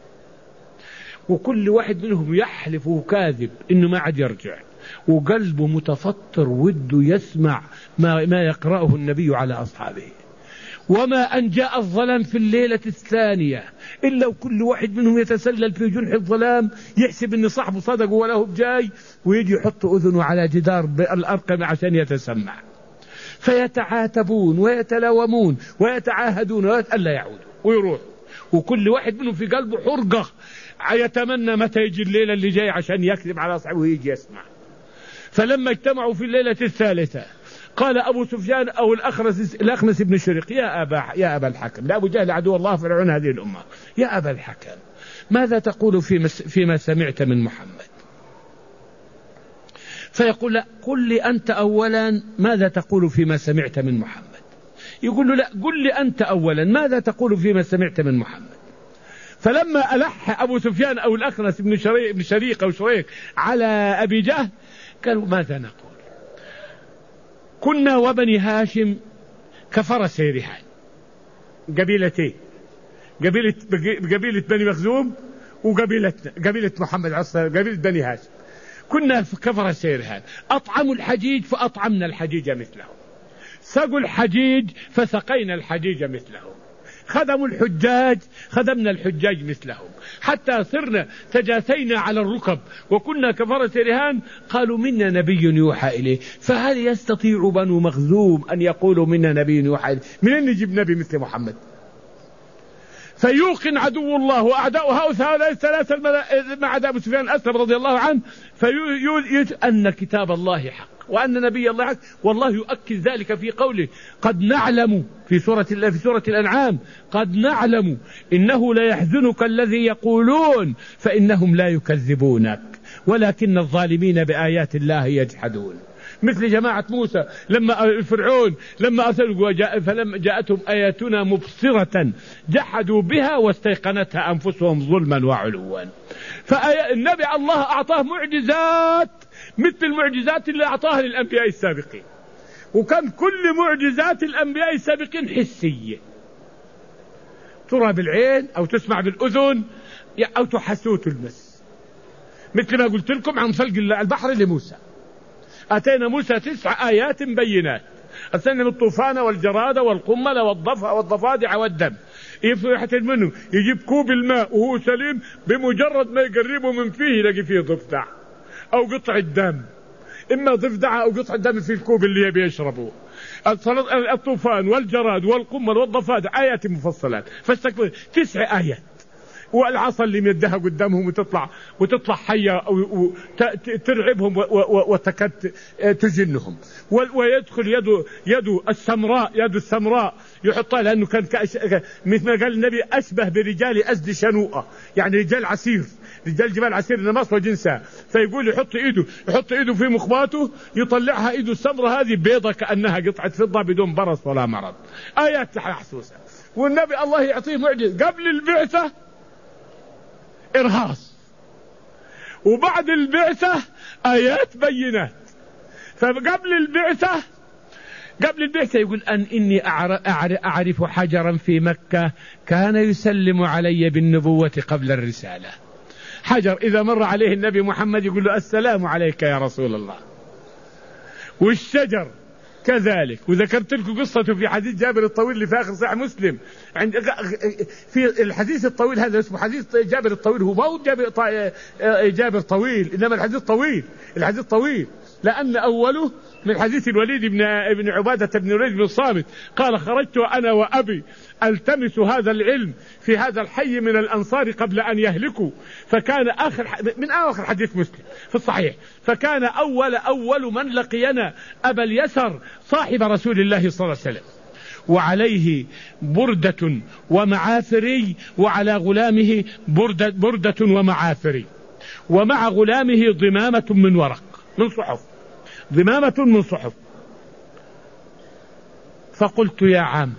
وكل واحد منهم يحلف وكاذب إنه ما عاد يرجع، وقلبه متفطر وده يسمع ما, ما يقرأه النبي على أصحابه. وما أن جاء الظلام في الليلة الثانية إلا وكل واحد منهم يتسلل في جنح الظلام يحسب أن صاحبه صدق وله بجاي، ويجي يحط أذنه على جدار الأرقم عشان يتسمع، فيتعاتبون ويتلاومون ويتعاهدون ألا يعودوا ويروحوا، وكل واحد منهم في قلبه حرقة يتمنى متى يجي الليلة اللي جاي عشان يكذب على صاحبه ويجي يسمع. فلما اجتمعوا في الليلة الثالثة قال أبو سفيان أو الأخنس الأخنس بن شريق يا أبا يا أبا الحكم، لا أبو جهل عدو الله فرعون هذه الأمة، يا أبا الحكم ماذا تقول فيما فيما سمعت من محمد؟ فيقول لا قل لي أنت أولا ماذا تقول فيما سمعت من محمد؟ يقول له لا قل لي أنت أولا ماذا تقول فيما سمعت من محمد؟ فلما ألح أبو سفيان أو الأخنس بن شريق بن شريق أو شريق على أبي جهل قالوا ماذا نقول؟ كنا وبني هاشم كفرس رهان، قبيلتين، قبيلة قبيلة بني مخزوم وقبيلة قبيلة محمد عصر قبيلة بني هاشم، كنا كفرس رهان، أطعموا الحجيج فأطعمنا الحجيج مثلهم، سقوا الحجيج فسقينا الحجيج مثلهم، خدموا الحجاج خدمنا الحجاج مثلهم، حتى صرنا تجاثينا على الركب وكنا كفرس رهان. قالوا منا نبي يوحى إليه، فهل يستطيع بنو مخزوم أن يقولوا منا نبي يوحى إليه؟ من أين نجيب نبي مثل محمد؟ فيوقن عدو الله وأعداء هؤلاء الثلاثة مع عداء أبو سفيان الأسلم رضي الله عنه فيؤيد أن كتاب الله حق وأن نبي الله حق. والله يؤكد ذلك في قوله قد نعلم في سورة في سورة الأنعام قد نعلم إنه لا يحزنك الذي يقولون فإنهم لا يكذبونك ولكن الظالمين بآيات الله يجحدون. مثل جماعة موسى لما فرعون لما أرسلوا وجاء فلما جاءتهم آياتنا مبصرة جحدوا بها واستيقنتها أنفسهم ظلما وعلوا. فالنبي الله أعطاه معجزات مثل المعجزات اللي أعطاها للأنبياء السابقين، وكان كل معجزات الأنبياء السابقين حسية، ترى بالعين أو تسمع بالأذن أو تحسوا تلمس. مثل ما قلت لكم عن فلق البحر لموسى، أتينا موسى تسع آيات بينات، أرسلنا بالطوفان والجراد والقمل والضفة والضفادع والدم. يفتح منه يجيب كوب الماء وهو سليم بمجرد ما يقربه من فيه يلاقي فيه ضفدع أو قطع الدم، إما ضفدع أو قطع الدم في الكوب اللي يبي يشربه. الطوفان والجراد والقمل والضفادع آيات مفصلات، فاستكبر تسع آيات. والعصا اللي مدها قدامهم وتطلع وتطلع حية وترعبهم وتكاد تجنهم. ويدخل يده يده السمراء يده السمراء يحطها لأنه كان مثل ما قال النبي أشبه برجال أزد شنوءة، يعني رجال عسير، رجال جبال عسير نمص وجنسها. فيقول يحط إيده يحط إيده في مخباته يطلعها إيده السمراء هذه بيضة كأنها قطعة فضة بدون برص ولا مرض. آيات محسوسة. والنبي الله يعطيه معجزة قبل البعثة إرهاص، وبعد البعثة آيات بينات. فقبل البعثة قبل البعثة يقول أن إني أعرف حجرا في مكة كان يسلم علي بالنبوة قبل الرسالة. حجر إذا مر عليه النبي محمد يقول له السلام عليك يا رسول الله. والشجر كذلك. وذكرت لكم قصته في حديث جابر الطويل اللي في آخر صحيح مسلم. عند في الحديث الطويل هذا اسمه حديث جابر الطويل، هو ما هو جابر, جابر طويل، إنما الحديث طويل. الحديث طويل لأن أوله من حديث الوليد بن ابن عبادة بن الوليد بن الصامت قال خرجت أنا وأبي التمس هذا العلم في هذا الحي من الأنصار قبل أن يهلكوا، فكان آخر من آخر حديث مسلم في الصحيح، فكان أول أول من لقينا أبا اليسر صاحب رسول الله صلى الله عليه وسلم، وعليه بردة ومعافري، وعلى غلامه بردة, بردة ومعافري، ومع غلامه ضمامة من ورق من صحف، ضمامة من صحف. فقلت يا عم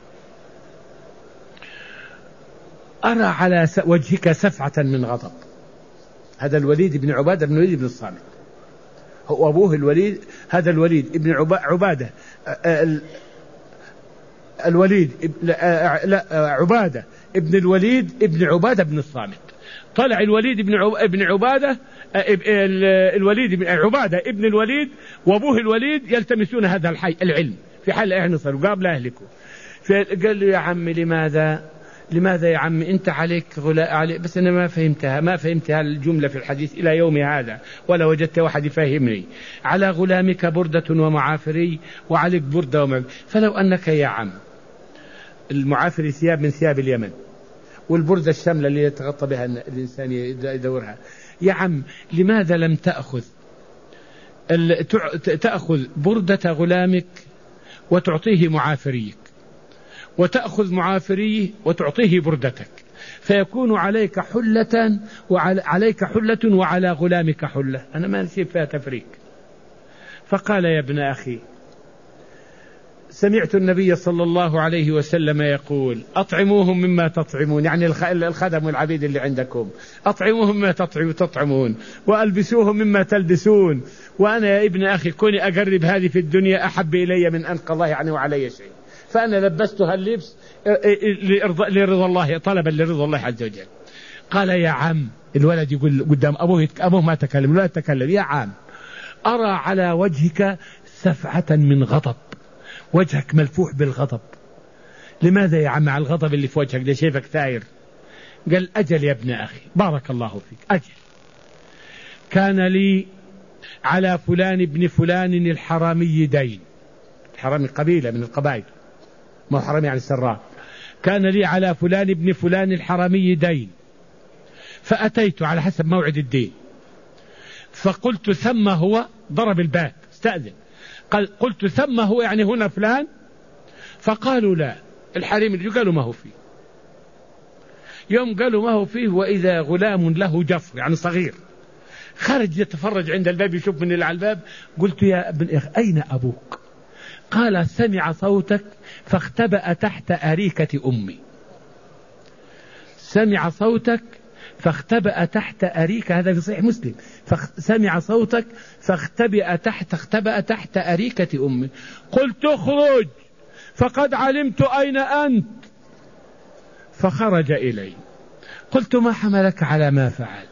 أرى على وجهك سفعة من غضب. هذا الوليد بن عبادة بن الوليد بن الصامت، هو أبوه الوليد، هذا الوليد بن عبادة الوليد لا عبادة ابن الوليد ابن عبادة بن الصامت. طلع الوليد ابن عبادة الوليد بن عبادة ابن الوليد وابوه الوليد يلتمسون هذا الحي العلم في حال اعنصر وقابل اهلكوا. فقال له يا عمي لماذا لماذا يا عمي انت عليك غلاء عليك، بس انا ما فهمتها ما فهمتها الجملة في الحديث الى يومي هذا، ولا وجدت واحد يفهمني. على غلامك بردة ومعافري وعليك بردة ومعافري. فلو انك يا عم، المعافري ثياب من ثياب اليمن، والبردة الشاملة اللي يتغطى بها الإنسان يدورها. يا عم لماذا لم تأخذ تأخذ بردة غلامك وتعطيه معافريك، وتأخذ معافريه وتعطيه بردتك، فيكون عليك حلة وعليك حلة وعلى غلامك حلة. أنا ما نسيب فيها تفريق. فقال يا ابن أخي سمعت النبي صلى الله عليه وسلم يقول أطعموهم مما تطعمون، يعني الخدم والعبيد اللي عندكم أطعموهم مما تطعمون وألبسوهم مما تلبسون، وأنا يا ابن أخي كوني أقرب هذه في الدنيا أحب إلي من أن الله عنه وعلي شيء، فأنا لبستها اللبس لرضا الله، طلبا لرضا الله عز وجل. قال يا عم، الولد يقول قدام أبوه أبوه ما تكلم لا تكلم، يا عم أرى على وجهك سفعة من غضب، وجهك ملفوح بالغضب. لماذا يا عم على الغضب اللي في وجهك ده؟ شايفك ثاير. قال أجل يا ابن أخي بارك الله فيك، أجل كان لي على فلان ابن فلان الحرامي دين. الحرامي قبيلة من القبائل، ما حرامي يعني سراء. كان لي على فلان ابن فلان الحرمي دين، فأتيت على حسب موعد الدين، فقلت ثم هو، ضرب الباب استأذن، قال قلت ثم هو يعني هنا فلان، فقالوا لا، الحريم قالوا ما هو فيه. يوم قالوا ما هو فيه، وإذا غلام له جفر يعني صغير خرج يتفرج عند الباب يشوف من اللي على الباب. قلت يا ابن أخ أين أبوك؟ قال سمع صوتك فاختبأ تحت أريكة أمي. سمع صوتك فاختبأ تحت أريكة، هذا في صحيح مسلم، سمع صوتك فاختبأ تحت اختبأ تحت أريكة أمي. قلت اخرج فقد علمت أين أنت، فخرج إلي. قلت ما حملك على ما فعلت؟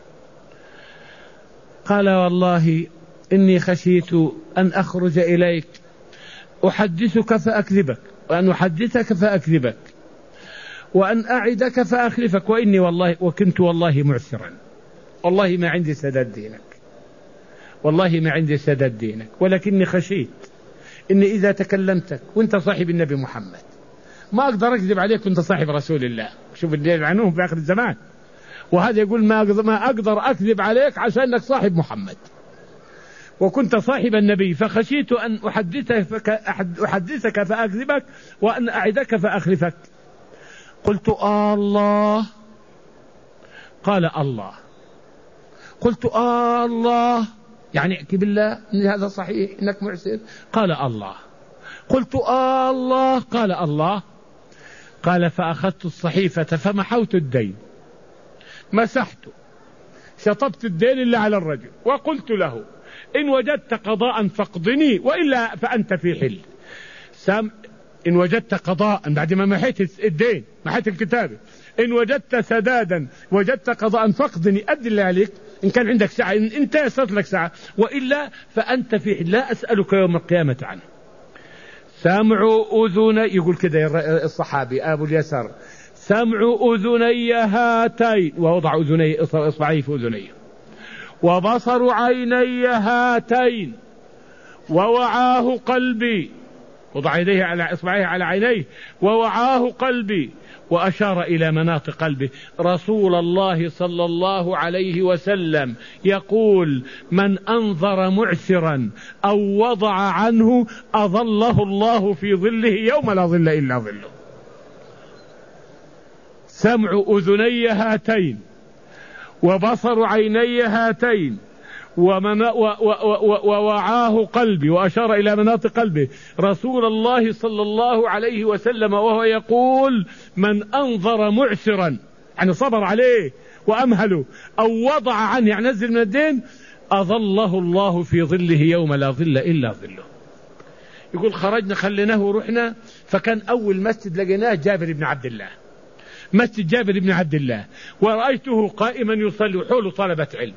قال والله إني خشيت أن أخرج إليك أحدثك فأكذبك، وأن أحدثك فأكذبك، وأن أعدك فأخلفك، وإني والله وكنت والله معسرا، والله ما عندي سداد دينك، والله ما عندي سداد دينك، ولكني خشيت إني إذا تكلمتك وأنت صاحب النبي محمد ما أقدر أكذب عليك وأنت صاحب رسول الله. شوف اللي يلعنوهم في آخر الزمان، وهذا يقول ما ما أقدر أكذب عليك عشان أنك صاحب محمد وكنت صاحب النبي، فخشيت أن أحدثك أحدثك فأكذبك وأن أعدك فأخلفك. قلت آه الله. قال الله. قلت آه الله يعني احكي بالله إن هذا صحيح إنك معسر؟ قال الله. قلت آه الله. قال الله. قال فأخذت الصحيفة فمحوت الدين، مسحته، شطبت الدين اللي على الرجل، وقلت له إن وجدت قضاء فاقضني وإلا فأنت في حل. سام إن وجدت قضاء بعد ما محيت الدين محيت الكتابة، إن وجدت سدادا وجدت قضاء فاقضني، أدي اللي عليك إن كان عندك ساعة، إن انت يسرت لك ساعة، وإلا فأنت في حل، لا أسألك يوم القيامة عنه. سمع أذني، يقول كده الصحابي أبو اليسار، سمع أذني هاتين، ووضع أذني إصبعيه في أذنيه، وبصر عيني هاتين، ووعاه قلبي، وضع يديه على إصبعيه على عينيه، ووعاه قلبي، وأشار إلى مناط قلبه. رسول الله صلى الله عليه وسلم يقول من أنظر معسرا أو وضع عنه أظله الله في ظله يوم لا ظل إلا ظله. سمع أذني هاتين، وبصر عيني هاتين، ووعاه قلبي، وأشار إلى مناط قلبه. رسول الله صلى الله عليه وسلم وهو يقول من أنظر معسرا يعني صبر عليه وأمهله، أو وضع عنه يعني نزل من الدين، أظله الله في ظله يوم لا ظل إلا ظله. يقول خرجنا خليناه ورحنا، فكان أول مسجد لقيناه جابر بن عبد الله، مسجد جابر بن عبد الله، ورأيته قائما يصلي وحوله طلبة علم،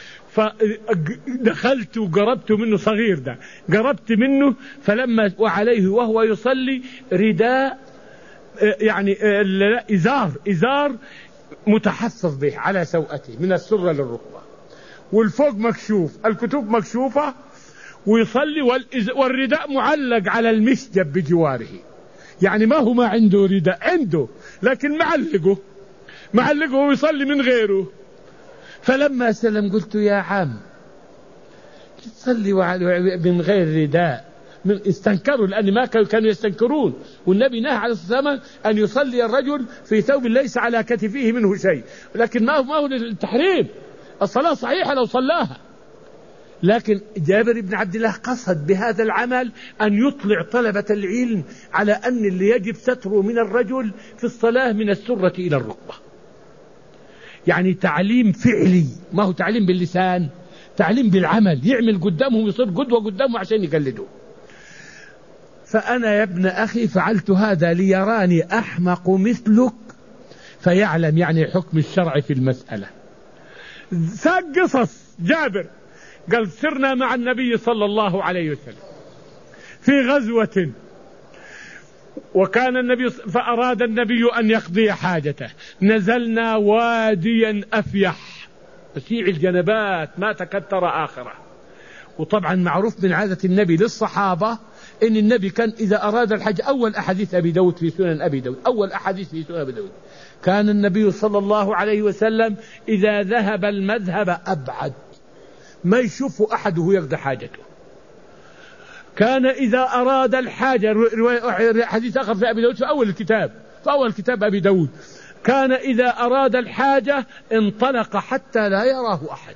فدخلت وقربت منه، صغير ده، قربت منه، فلما وعليه وهو يصلي رداء يعني إزار إزار متحفظ به على سوءته من السرة للركبة، والفوق مكشوف، الكتب مكشوفة، ويصلي والرداء معلق على المشجب بجواره، يعني ما هو ما عنده رداء، عنده لكن معلقه معلقه ويصلي من غيره. فلما سلم قلت يا عم تصلي من غير رداء؟ من استنكروا، لأن ما كانوا يستنكرون، والنبي نهى عليه الصلاة والسلام أن يصلي الرجل في ثوب ليس على كتفيه منه شيء، لكن ما هو ما هو التحريم، الصلاة صحيحة لو صلاها، لكن جابر بن عبد الله قصد بهذا العمل أن يطلع طلبة العلم على أن اللي يجب ستره من الرجل في الصلاة من السرة إلى الركبة، يعني تعليم فعلي، ما هو تعليم باللسان، تعليم بالعمل، يعمل قدامهم، يصير قدوة قدامه عشان يقلدوه. فأنا يا ابن أخي فعلت هذا ليراني أحمق مثلك فيعلم يعني حكم الشرع في المسألة. ساق قصص جابر، قال سرنا مع النبي صلى الله عليه وسلم في غزوة، وكان النبي فأراد النبي أن يقضي حاجته، نزلنا واديا أفيح مسيع الجنبات ما تكتر آخره، وطبعا معروف من عادة النبي للصحابة إن النبي كان إذا أراد الحج، أول أحاديث أبي داود في سنن أبي داود، أول أحاديث في سنن أبي داود، كان النبي صلى الله عليه وسلم إذا ذهب المذهب أبعد ما يشوف أحد وهو يقضي حاجته. كان إذا أراد الحاجة، حديث آخر في أبي داود في أول الكتاب، في أول كتاب أبي داود، كان إذا أراد الحاجة انطلق حتى لا يراه أحد.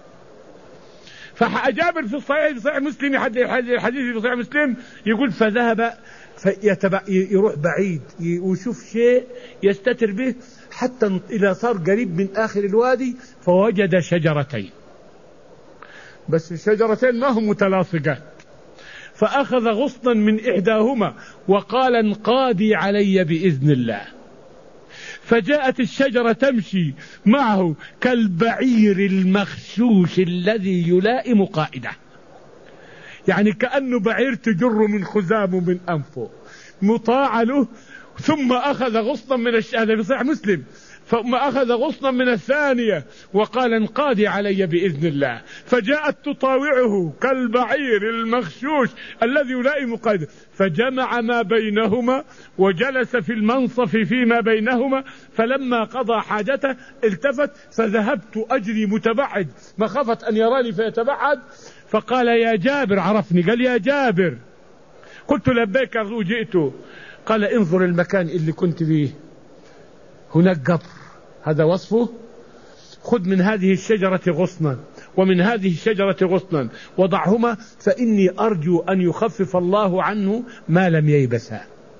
فجابر في الصحيح في صحيح مسلم، الحديث في صحيح مسلم يقول فذهب يروح بعيد ويشوف شيء يستتر به حتى إذا صار قريب من آخر الوادي فوجد شجرتين، بس الشجرتين ما هم متلاصقات، فأخذ غصنا من إحداهما وقال انقادي علي بإذن الله. فجاءت الشجرة تمشي معه كالبعير المخشوش الذي يلائم قائده، يعني كأنه بعير تجر من خزامه من أنفه مطاع له. ثم أخذ غصنا من الشجرة في صحيح مسلم، ثم أخذ غصنا من الثانية وقال انقادي علي بإذن الله، فجاءت تطاوعه كالبعير المخشوش الذي يلائم قائده، فجمع ما بينهما وجلس في المنصف فيما بينهما، فلما قضى حاجته التفت فذهبت أجري متبعد مخافة أن يراني فيتبعد، فقال يا جابر، عرفني، قال يا جابر، قلت لبيك جئت، قال انظر المكان اللي كنت فيه، هناك قبر، هذا وصفه، خذ من هذه الشجرة غصنا ومن هذه الشجرة غصنا وضعهما فإني أرجو أن يخفف الله عنه ما لم ييبسا.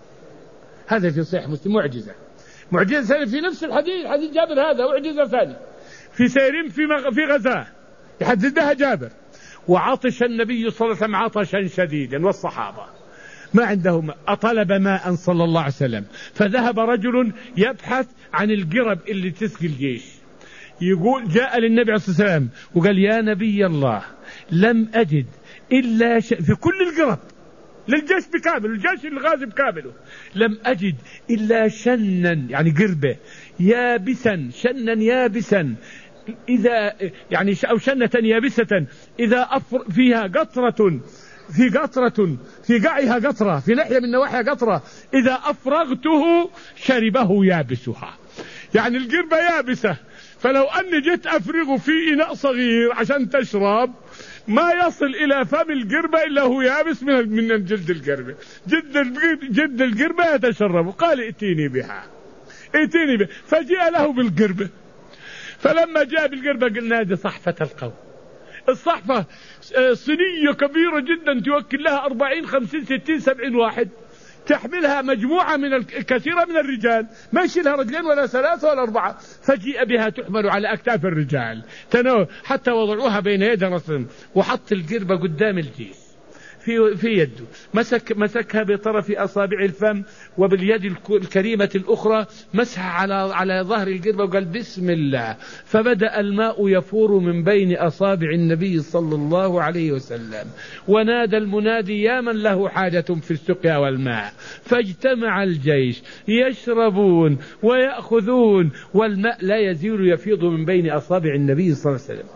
هذا في صحيح مسلم. معجزة معجزة ثانية في نفس الحديث، حديث جابر هذا، معجزة ثانية في سير في في غزاة يحددها جابر، وعطش النبي صلى الله عليه وسلم عطشا شديدا والصحابة ما عندهم، أطلب ماء صلى الله عليه وسلم، فذهب رجل يبحث عن القرب اللي تسقي الجيش، يقول جاء للنبي عليه الصلاة والسلام وقال يا نبي الله لم أجد إلا ش... في كل القرب للجيش بكامل، الجيش الغازي بكامله، لم أجد إلا شنا يعني قربة يابسا، شنا يابسا إذا يعني أو شنة يابسة إذا أفر فيها قطرة، في قطرة في قعها قطرة، في ناحية من نواحيها قطرة، إذا أفرغته شربه يابسها، يعني القربة يابسة، فلو أني جيت أفرغه في إناء صغير عشان تشرب ما يصل إلى فم القربة إلا هو يابس من من جلد القربة، جلد جلد القربة يتشرب. قال ائتيني بها ائتيني بها، فجاء له بالقربة، فلما جاء بالقربة قلنا هذه صحفة القوم، الصحفة صينية كبيرة جدا توكل لها أربعين خمسين ستين سبعين واحد، تحملها مجموعة من الكثيرة من الرجال، ما يشيلها رجلين ولا ثلاثة ولا أربعة، فجيء بها تحمل على أكتاف الرجال حتى وضعوها بين يد رسول، وحط القربة قدام الجيش في في يده، مسك مسكها بطرف أصابع الفم، وباليد الكريمة الأخرى مسح على على ظهر القربة وقال بسم الله، فبدأ الماء يفور من بين أصابع النبي صلى الله عليه وسلم، ونادى المنادي يا من له حاجة في السقيا والماء، فاجتمع الجيش يشربون ويأخذون، والماء لا يزيل يفيض من بين أصابع النبي صلى الله عليه وسلم.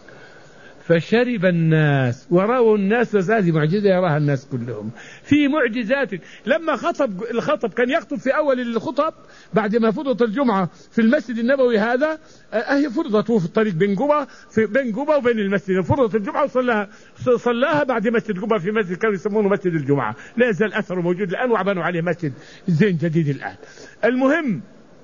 فشرب الناس ورأوا الناس، وهذه معجزة يراها الناس كلهم. في معجزات لما خطب الخطب كان يخطب في أول الخطب بعد ما فرضت الجمعة في المسجد النبوي، هذا هي فرضت في الطريق بين قبة في بين قبة وبين المسجد، فرضت الجمعة وصلاها صلاها بعد مسجد قبة في مسجد كانوا يسمونه مسجد الجمعة، لا يزال أثره موجود الآن وعبنوا عليه مسجد زين جديد الآن. المهم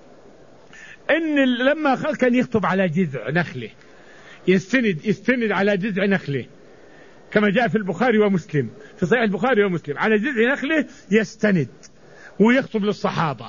إن لما كان يخطب على جذع نخله، يستند يستند على جذع نخله كما جاء في البخاري ومسلم، في صحيح البخاري ومسلم، على جذع نخله يستند ويخطب للصحابة.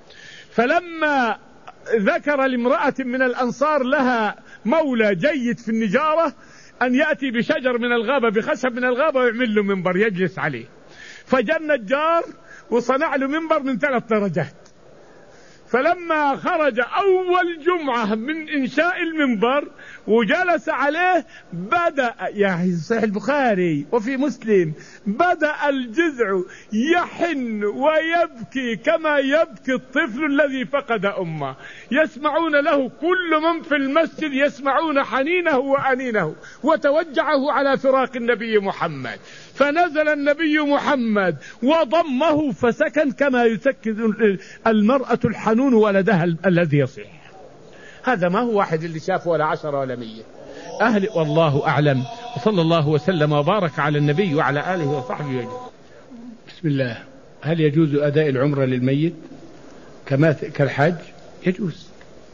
فلما ذكر لامرأة من الأنصار لها مولى جيد في النجارة أن يأتي بشجر من الغابة بخشب من الغابة ويعمل له منبر يجلس عليه، فجاء النجار وصنع له منبر من ثلاث درجات، فلما خرج أول جمعة من إنشاء المنبر وجلس عليه بدأ، يعني صحيح البخاري وفي مسلم، بدأ الجذع يحن ويبكي كما يبكي الطفل الذي فقد أمه. يسمعون له، كل من في المسجد يسمعون حنينه وأنينه وتوجعه على فراق النبي محمد. فنزل النبي محمد وضمه فسكن كما يسكن المرأة الحنون ولدها الذي يصيح. هذا ما هو واحد اللي شافه ولا عشرة ولا مية أهل. والله أعلم، وصلى الله وسلم وبارك على النبي وعلى آله وصحبه وسلم. بسم الله. هل يجوز أداء العمرة للميت كما كالحج؟ يجوز.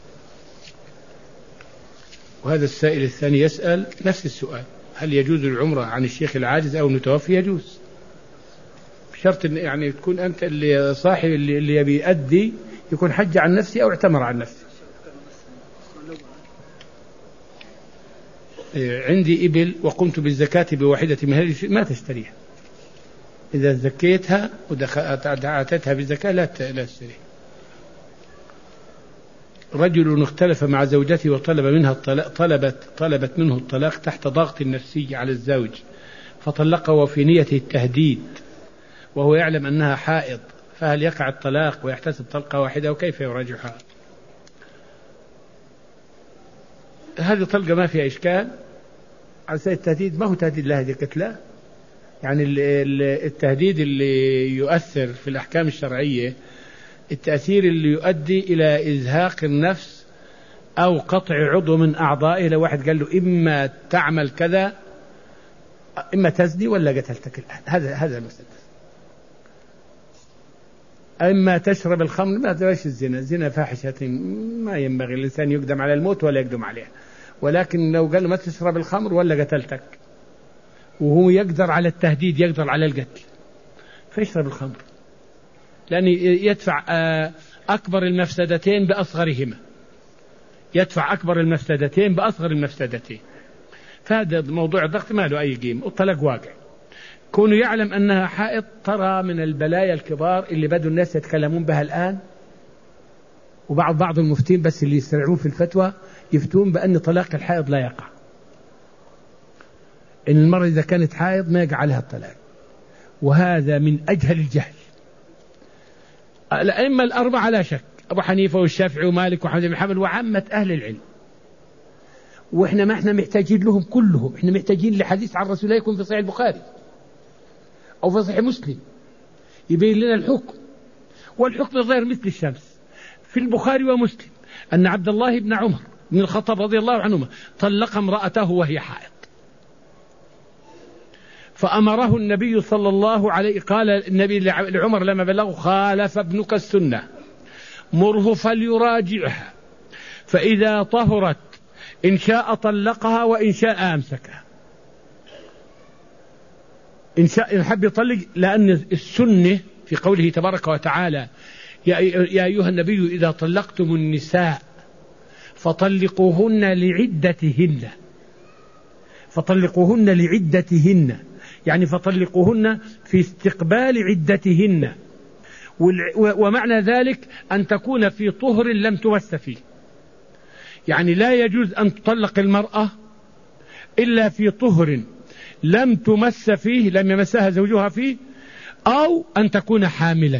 وهذا السائل الثاني يسأل نفس السؤال، هل يجوز العمرة عن الشيخ العاجز أو المتوفي؟ يجوز، بشرط إن يعني تكون أنت اللي صاحب اللي, اللي يبي يؤدي يكون حج عن نفسه أو اعتمر عن نفسه. عندي إبل وقمت بالزكاة بواحدة من هذه ما تشتريها، إذا زكيتها ودعتها بالزكاة لا لا تشتريها. رجل اختلف مع زوجته وطلب منها الطلاق، طلبت طلبت منه الطلاق تحت ضغط نفسي على الزوج، فطلقه وفي نيته التهديد وهو يعلم أنها حائض، فهل يقع الطلاق ويحتسب طلقة واحدة وكيف يراجعها؟ هذه طلقة ما فيها إشكال. على سبيل التهديد ما هو تهديد لهذه قتلة، يعني التهديد اللي يؤثر في الأحكام الشرعية التأثير اللي يؤدي إلى إزهاق النفس أو قطع عضو من أعضائه. لو واحد قال له إما تعمل كذا إما تزني ولا قتلتك الآن، هذا هذا المسألة. إما تشرب الخمر، ما تدريش الزنا، الزنا فاحشة ما ينبغي الإنسان يقدم على الموت ولا يقدم عليه، ولكن لو قال له ما تشرب الخمر ولا قتلتك وهو يقدر على التهديد يقدر على القتل فيشرب الخمر، لأن يدفع أكبر المفسدتين بأصغرهما، يدفع أكبر المفسدتين بأصغر المفسدتين. فهذا موضوع الضغط ما له أي قيمة، الطلاق واقع. كونه يعلم أنها حائض ترى من البلايا الكبار اللي بدوا الناس يتكلمون بها الآن، وبعض بعض المفتين بس اللي يسرعون في الفتوى يفتون بأن طلاق الحائض لا يقع، إن المرأة إذا كانت حائض ما يقع عليها الطلاق، وهذا من أجهل الجهل. الأئمة الأربعة لا شك، أبو حنيفة والشافعي ومالك وحمد بن حنبل وعامة أهل العلم، وإحنا ما إحنا محتاجين لهم كلهم، إحنا محتاجين لحديث عن رسول الله يكون في صحيح البخاري أو في صحيح مسلم يبين لنا الحكم، والحكم الظاهر مثل الشمس في البخاري ومسلم أن عبد الله بن عمر بن الخطاب رضي الله عنهما طلق امرأته وهي حائض، فأمره النبي صلى الله عليه، قال النبي لعمر لما بلغه: خالف ابنك السنة مره فليراجعها، فإذا طهرت إن شاء طلقها وإن شاء أمسكها. إن شاء إن حب يطلق، لأن السنة في قوله تبارك وتعالى: يا أيها النبي إذا طلقتم النساء فطلقوهن لعدتهن، فطلقوهن لعدتهن يعني فطلقوهن في استقبال عدتهن، ومعنى ذلك أن تكون في طهر لم تمس فيه، يعني لا يجوز أن تطلق المرأة إلا في طهر لم تمس فيه، لم يمسها زوجها فيه، أو أن تكون حاملا.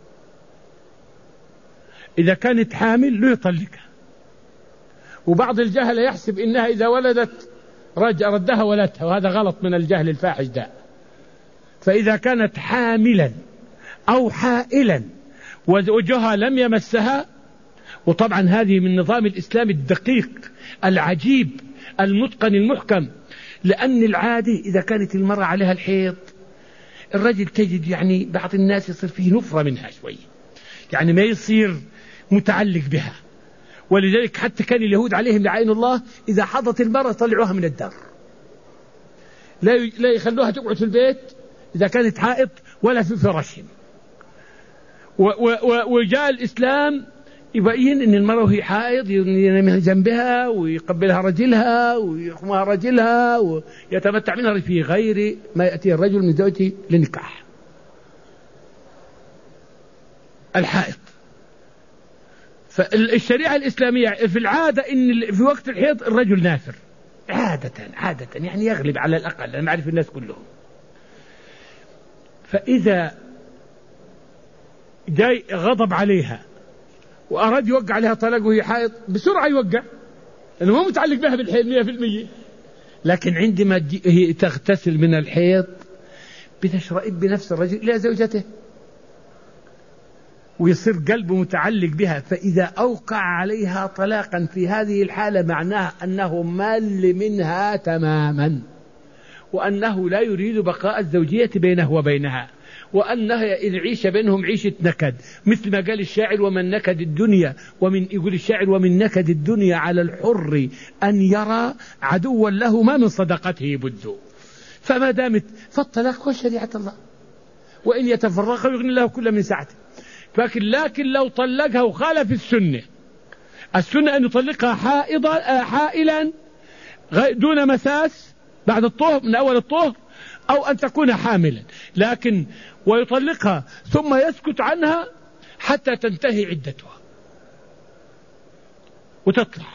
إذا كانت حامل لا يطلقها، وبعض الجهل يحسب إنها إذا ولدت رجع ردها ولدها، وهذا غلط من الجهل الفاحش ده. فإذا كانت حاملا أو حائلا وزوجها لم يمسها، وطبعا هذه من نظام الإسلام الدقيق العجيب المتقن المحكم، لأن العادة إذا كانت المرأة عليها الحيض الرجل تجد يعني بعض الناس يصير فيه نفرة منها شوي، يعني ما يصير متعلق بها، ولذلك حتى كان اليهود عليهم لعين الله إذا حضت المرأة طلعوها من الدار، لا لا يخلوها تقعد في البيت إذا كانت حائض ولا في فراشهم. وجاء الإسلام يبين أن المرأة وهي حائض ينام جنبها ويقبلها رجلها ويخمها رجلها ويتمتع منها في غير ما يأتي الرجل من زوجته للنكاح. الحائض فالشريعة الإسلامية في العادة إن في وقت الحيض الرجل نافر عادة عادة يعني يغلب على الأقل، أنا أعرف الناس كلهم. فإذا جاي غضب عليها وأراد يوقع عليها طلاق وهي حائض بسرعة يوقع، لأنه ما متعلق بها بالحيض مئة في المئة. لكن عندما هي تغتسل من الحيض بتشرئب بنفس الرجل إلى زوجته ويصير قلبه متعلق بها، فإذا أوقع عليها طلاقا في هذه الحالة معناه أنه مال منها تماما، وأنه لا يريد بقاء الزوجية بينه وبينها، وأنها العيشة بينهم عيشة نكد، مثل ما قال الشاعر ومن نكد الدنيا ومن يقول الشاعر ومن نكد الدنيا على الحر أن يرى عدوا له ما من صدقته بد. فما دامت فالطلاق هو شريعة الله، وإن يتفرق يغني الله كل من سعته. لكن لكن لو طلقها وخالف السنة، السنة أن يطلقها حائضا حائلا دون مساس بعد الطهر من أول الطهر، أو أن تكون حاملا، لكن ويطلقها ثم يسكت عنها حتى تنتهي عدتها وتطلع.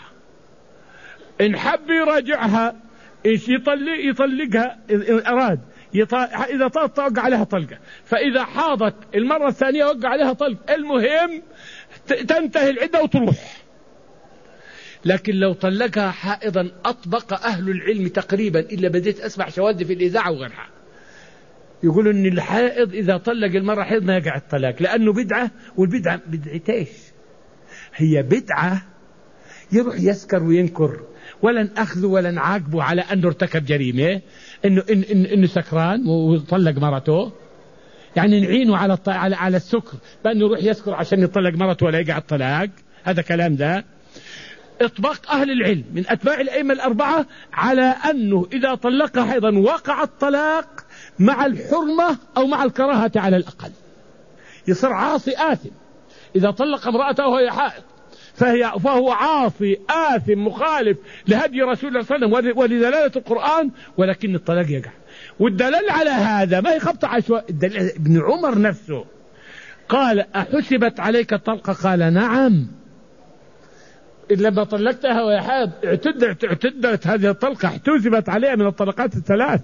إن حب يراجعها يطلق يطلقها إن أراد، إذا طلق وقع عليها طلقة، فإذا حاضت المرة الثانية وقع عليها طلق، المهم تنتهي العدة وتروح. لكن لو طلقها حائضا أطبق أهل العلم تقريبا، إلا بديت أسمع شواذ في الإذاعة وغيرها يقولوا أن الحائض إذا طلق المرة حيض ما يقع الطلاق، لأنه بدعة، والبدعة بدعتيش هي بدعة يروح يسكر وينكر، ولا نأخذه ولا نعاقبه على أنه ارتكب جريمة، إنه إن إن إنه سكران وطلق مرته، يعني نعينه على الط... على على السكر بأنه يروح يسكر عشان يطلق مرته ولا يقع الطلاق. هذا كلام ده إطباق أهل العلم من أتباع الأئمة الأربعة على أنه إذا طلقها حيضا وقع الطلاق مع الحرمة أو مع الكراهة على الأقل، يصير عاصي آثم. إذا طلق امرأته وهي حائض فهي فهو عاصي آثم مخالف لهدي رسول الله صلى الله عليه وسلم ولدلالة القرآن، ولكن الطلاق يقع. والدليل على هذا ما هي خبط عشواء، ابن عمر نفسه قال أحسبت عليك الطلقة؟ قال نعم. لما طلقتها وهي حائض اعتدت اعتدت هذه الطلقة، احتسبت عليها من الطلقات الثلاث،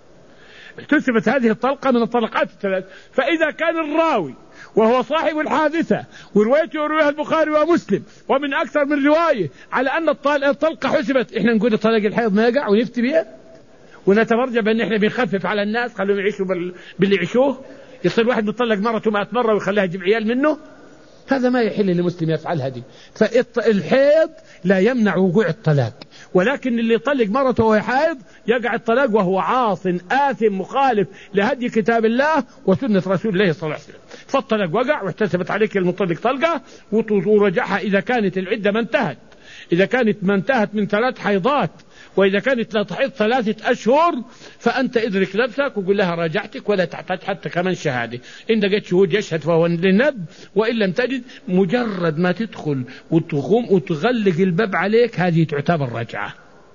احتسبت هذه الطلقة من الطلقات الثلاث. فإذا كان الراوي وهو صاحب الحادثة وروايته يرويها البخاري ومسلم ومن أكثر من رواية على أن الطلقة حسبت، إحنا نقول طلاق الحيض ما يقع ونفتي بها ونتبرجى بأن إحنا بنخفف على الناس خلوهم يعيشوا باللي يعيشوه. يصير واحد بيطلق مرته مئة مرة ويخليها يجيب عيال منه، هذا ما يحل للمسلم يفعل هذه. فالحيض لا يمنع وقوع الطلاق، ولكن اللي يطلق مرته وهي حائض يقع الطلاق وهو عاص آثم مخالف لهدي كتاب الله وسنة رسول الله صلى الله عليه وسلم. فالطلاق وقع واحتسبت عليك المطلق طلقة ورجعها إذا كانت العدة ما انتهت، إذا كانت ما انتهت من ثلاث حيضات، وإذا كانت لا تحيض ثلاثة أشهر فأنت ادرك نفسك وقل لها راجعتك ولا تحتاج حتى كمان شهادة. إن لقيت شهود يشهد فهو للندب، وإن لم تجد مجرد ما تدخل وتقوم وتغلق الباب عليك هذه تعتبر رجعة.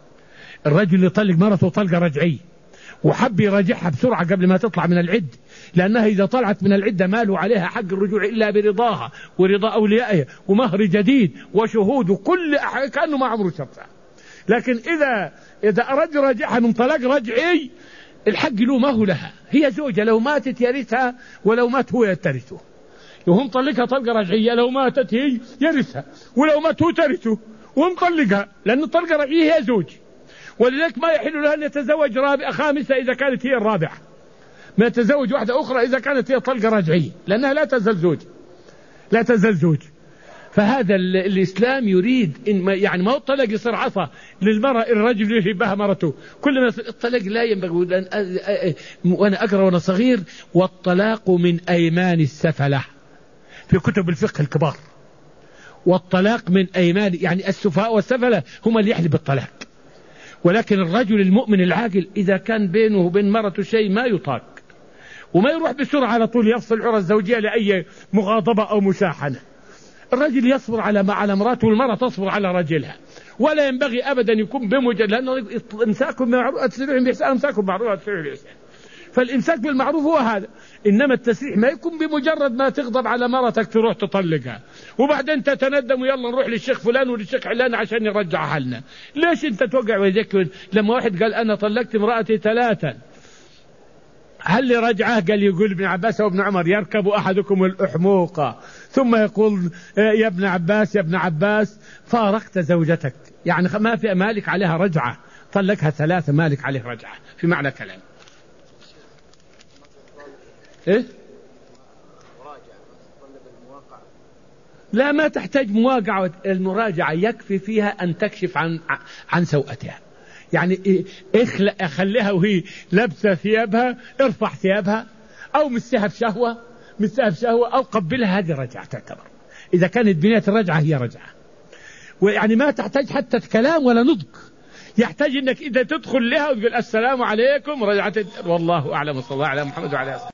الرجل يطلق مرته طلقة رجعية وحب يراجعها بسرعة قبل ما تطلع من العد، لأنها إذا طلعت من العدة ماله عليها حق الرجوع إلا برضاها ورضا أوليائها ومهر جديد وشهود وكل كأنه ما عمره شرطها. لكن إذا إذا أراد راجعها من طلاق رجعي الحق له ما هو لها، هي زوجة، لو ماتت يرثها ولو مات هو يترثه. وهم طلقها طلقة رجعية، لو ماتت هي يرثها ولو مات هو ترثه، وهم طلقها لأن الطلقة رجعية هي زوج. ولذلك ما يحل لها أن يتزوج رابعة خامسة إذا كانت هي الرابعة، ما يتزوج واحدة أخرى إذا كانت هي طلقة رجعية، لأنها لا تزال زوج لا تزال زوج. فهذا الإسلام يريد إن ما يعني ما هو الطلاق يصير عصا للمرأة، الرجل يهبها مرته كل ما الطلاق لا ينبغي. وأنا أقرأ وأنا صغير والطلاق من أيمان السفلة في كتب الفقه الكبار، والطلاق من أيمان يعني السفهاء والسفلة هم اللي يحلب الطلاق. ولكن الرجل المؤمن العاقل إذا كان بينه وبين مرته شيء ما يطاق وما يروح بسرعة على طول يفصل العرى الزوجية لأي مغاضبة أو مشاحنة. الرجل يصبر على ما على مراته والمرأة تصبر على رجلها، ولا ينبغي أبدا يكون بمجرد، لأنه إمساكم بمعروف أتسرعهم بإحسان، إمساكم بمعروف أتسرعهم بإحسان. فالإمساك بالمعروف هو هذا. إنما التسريح ما يكون بمجرد ما تغضب على مرتك تروح تطلقها وبعدين تتندم ويلا نروح للشيخ فلان وللشيخ علان عشان يرجع حالنا. ليش أنت توقع ويذكر؟ لما واحد قال أنا طلقت امرأتي ثلاثا هل لي رجعه؟ قال يقول ابن عباس وابن عمر يركب أحدكم الأحموقة ثم يقول يا ابن عباس يا ابن عباس فارقت زوجتك، يعني ما في مالك عليها رجعة، طلقها ثلاثة مالك عليه رجعة في معنى كلام. إيه؟ لا ما تحتاج مواقعة، المراجعة يكفي فيها أن تكشف عن عن سوءتها. يعني اخلق اخليها وهي لابسه ثيابها ارفع ثيابها او مسها بشهوه مسها بشهوه او قبلها، هذه رجعه تعتبر اذا كانت بنيه الرجعه هي رجعه. ويعني ما تحتاج حتى كلام ولا نطق، يحتاج انك اذا تدخل لها وتقول السلام عليكم رجعت. والله اعلم. صلى الله على محمد وعلى اله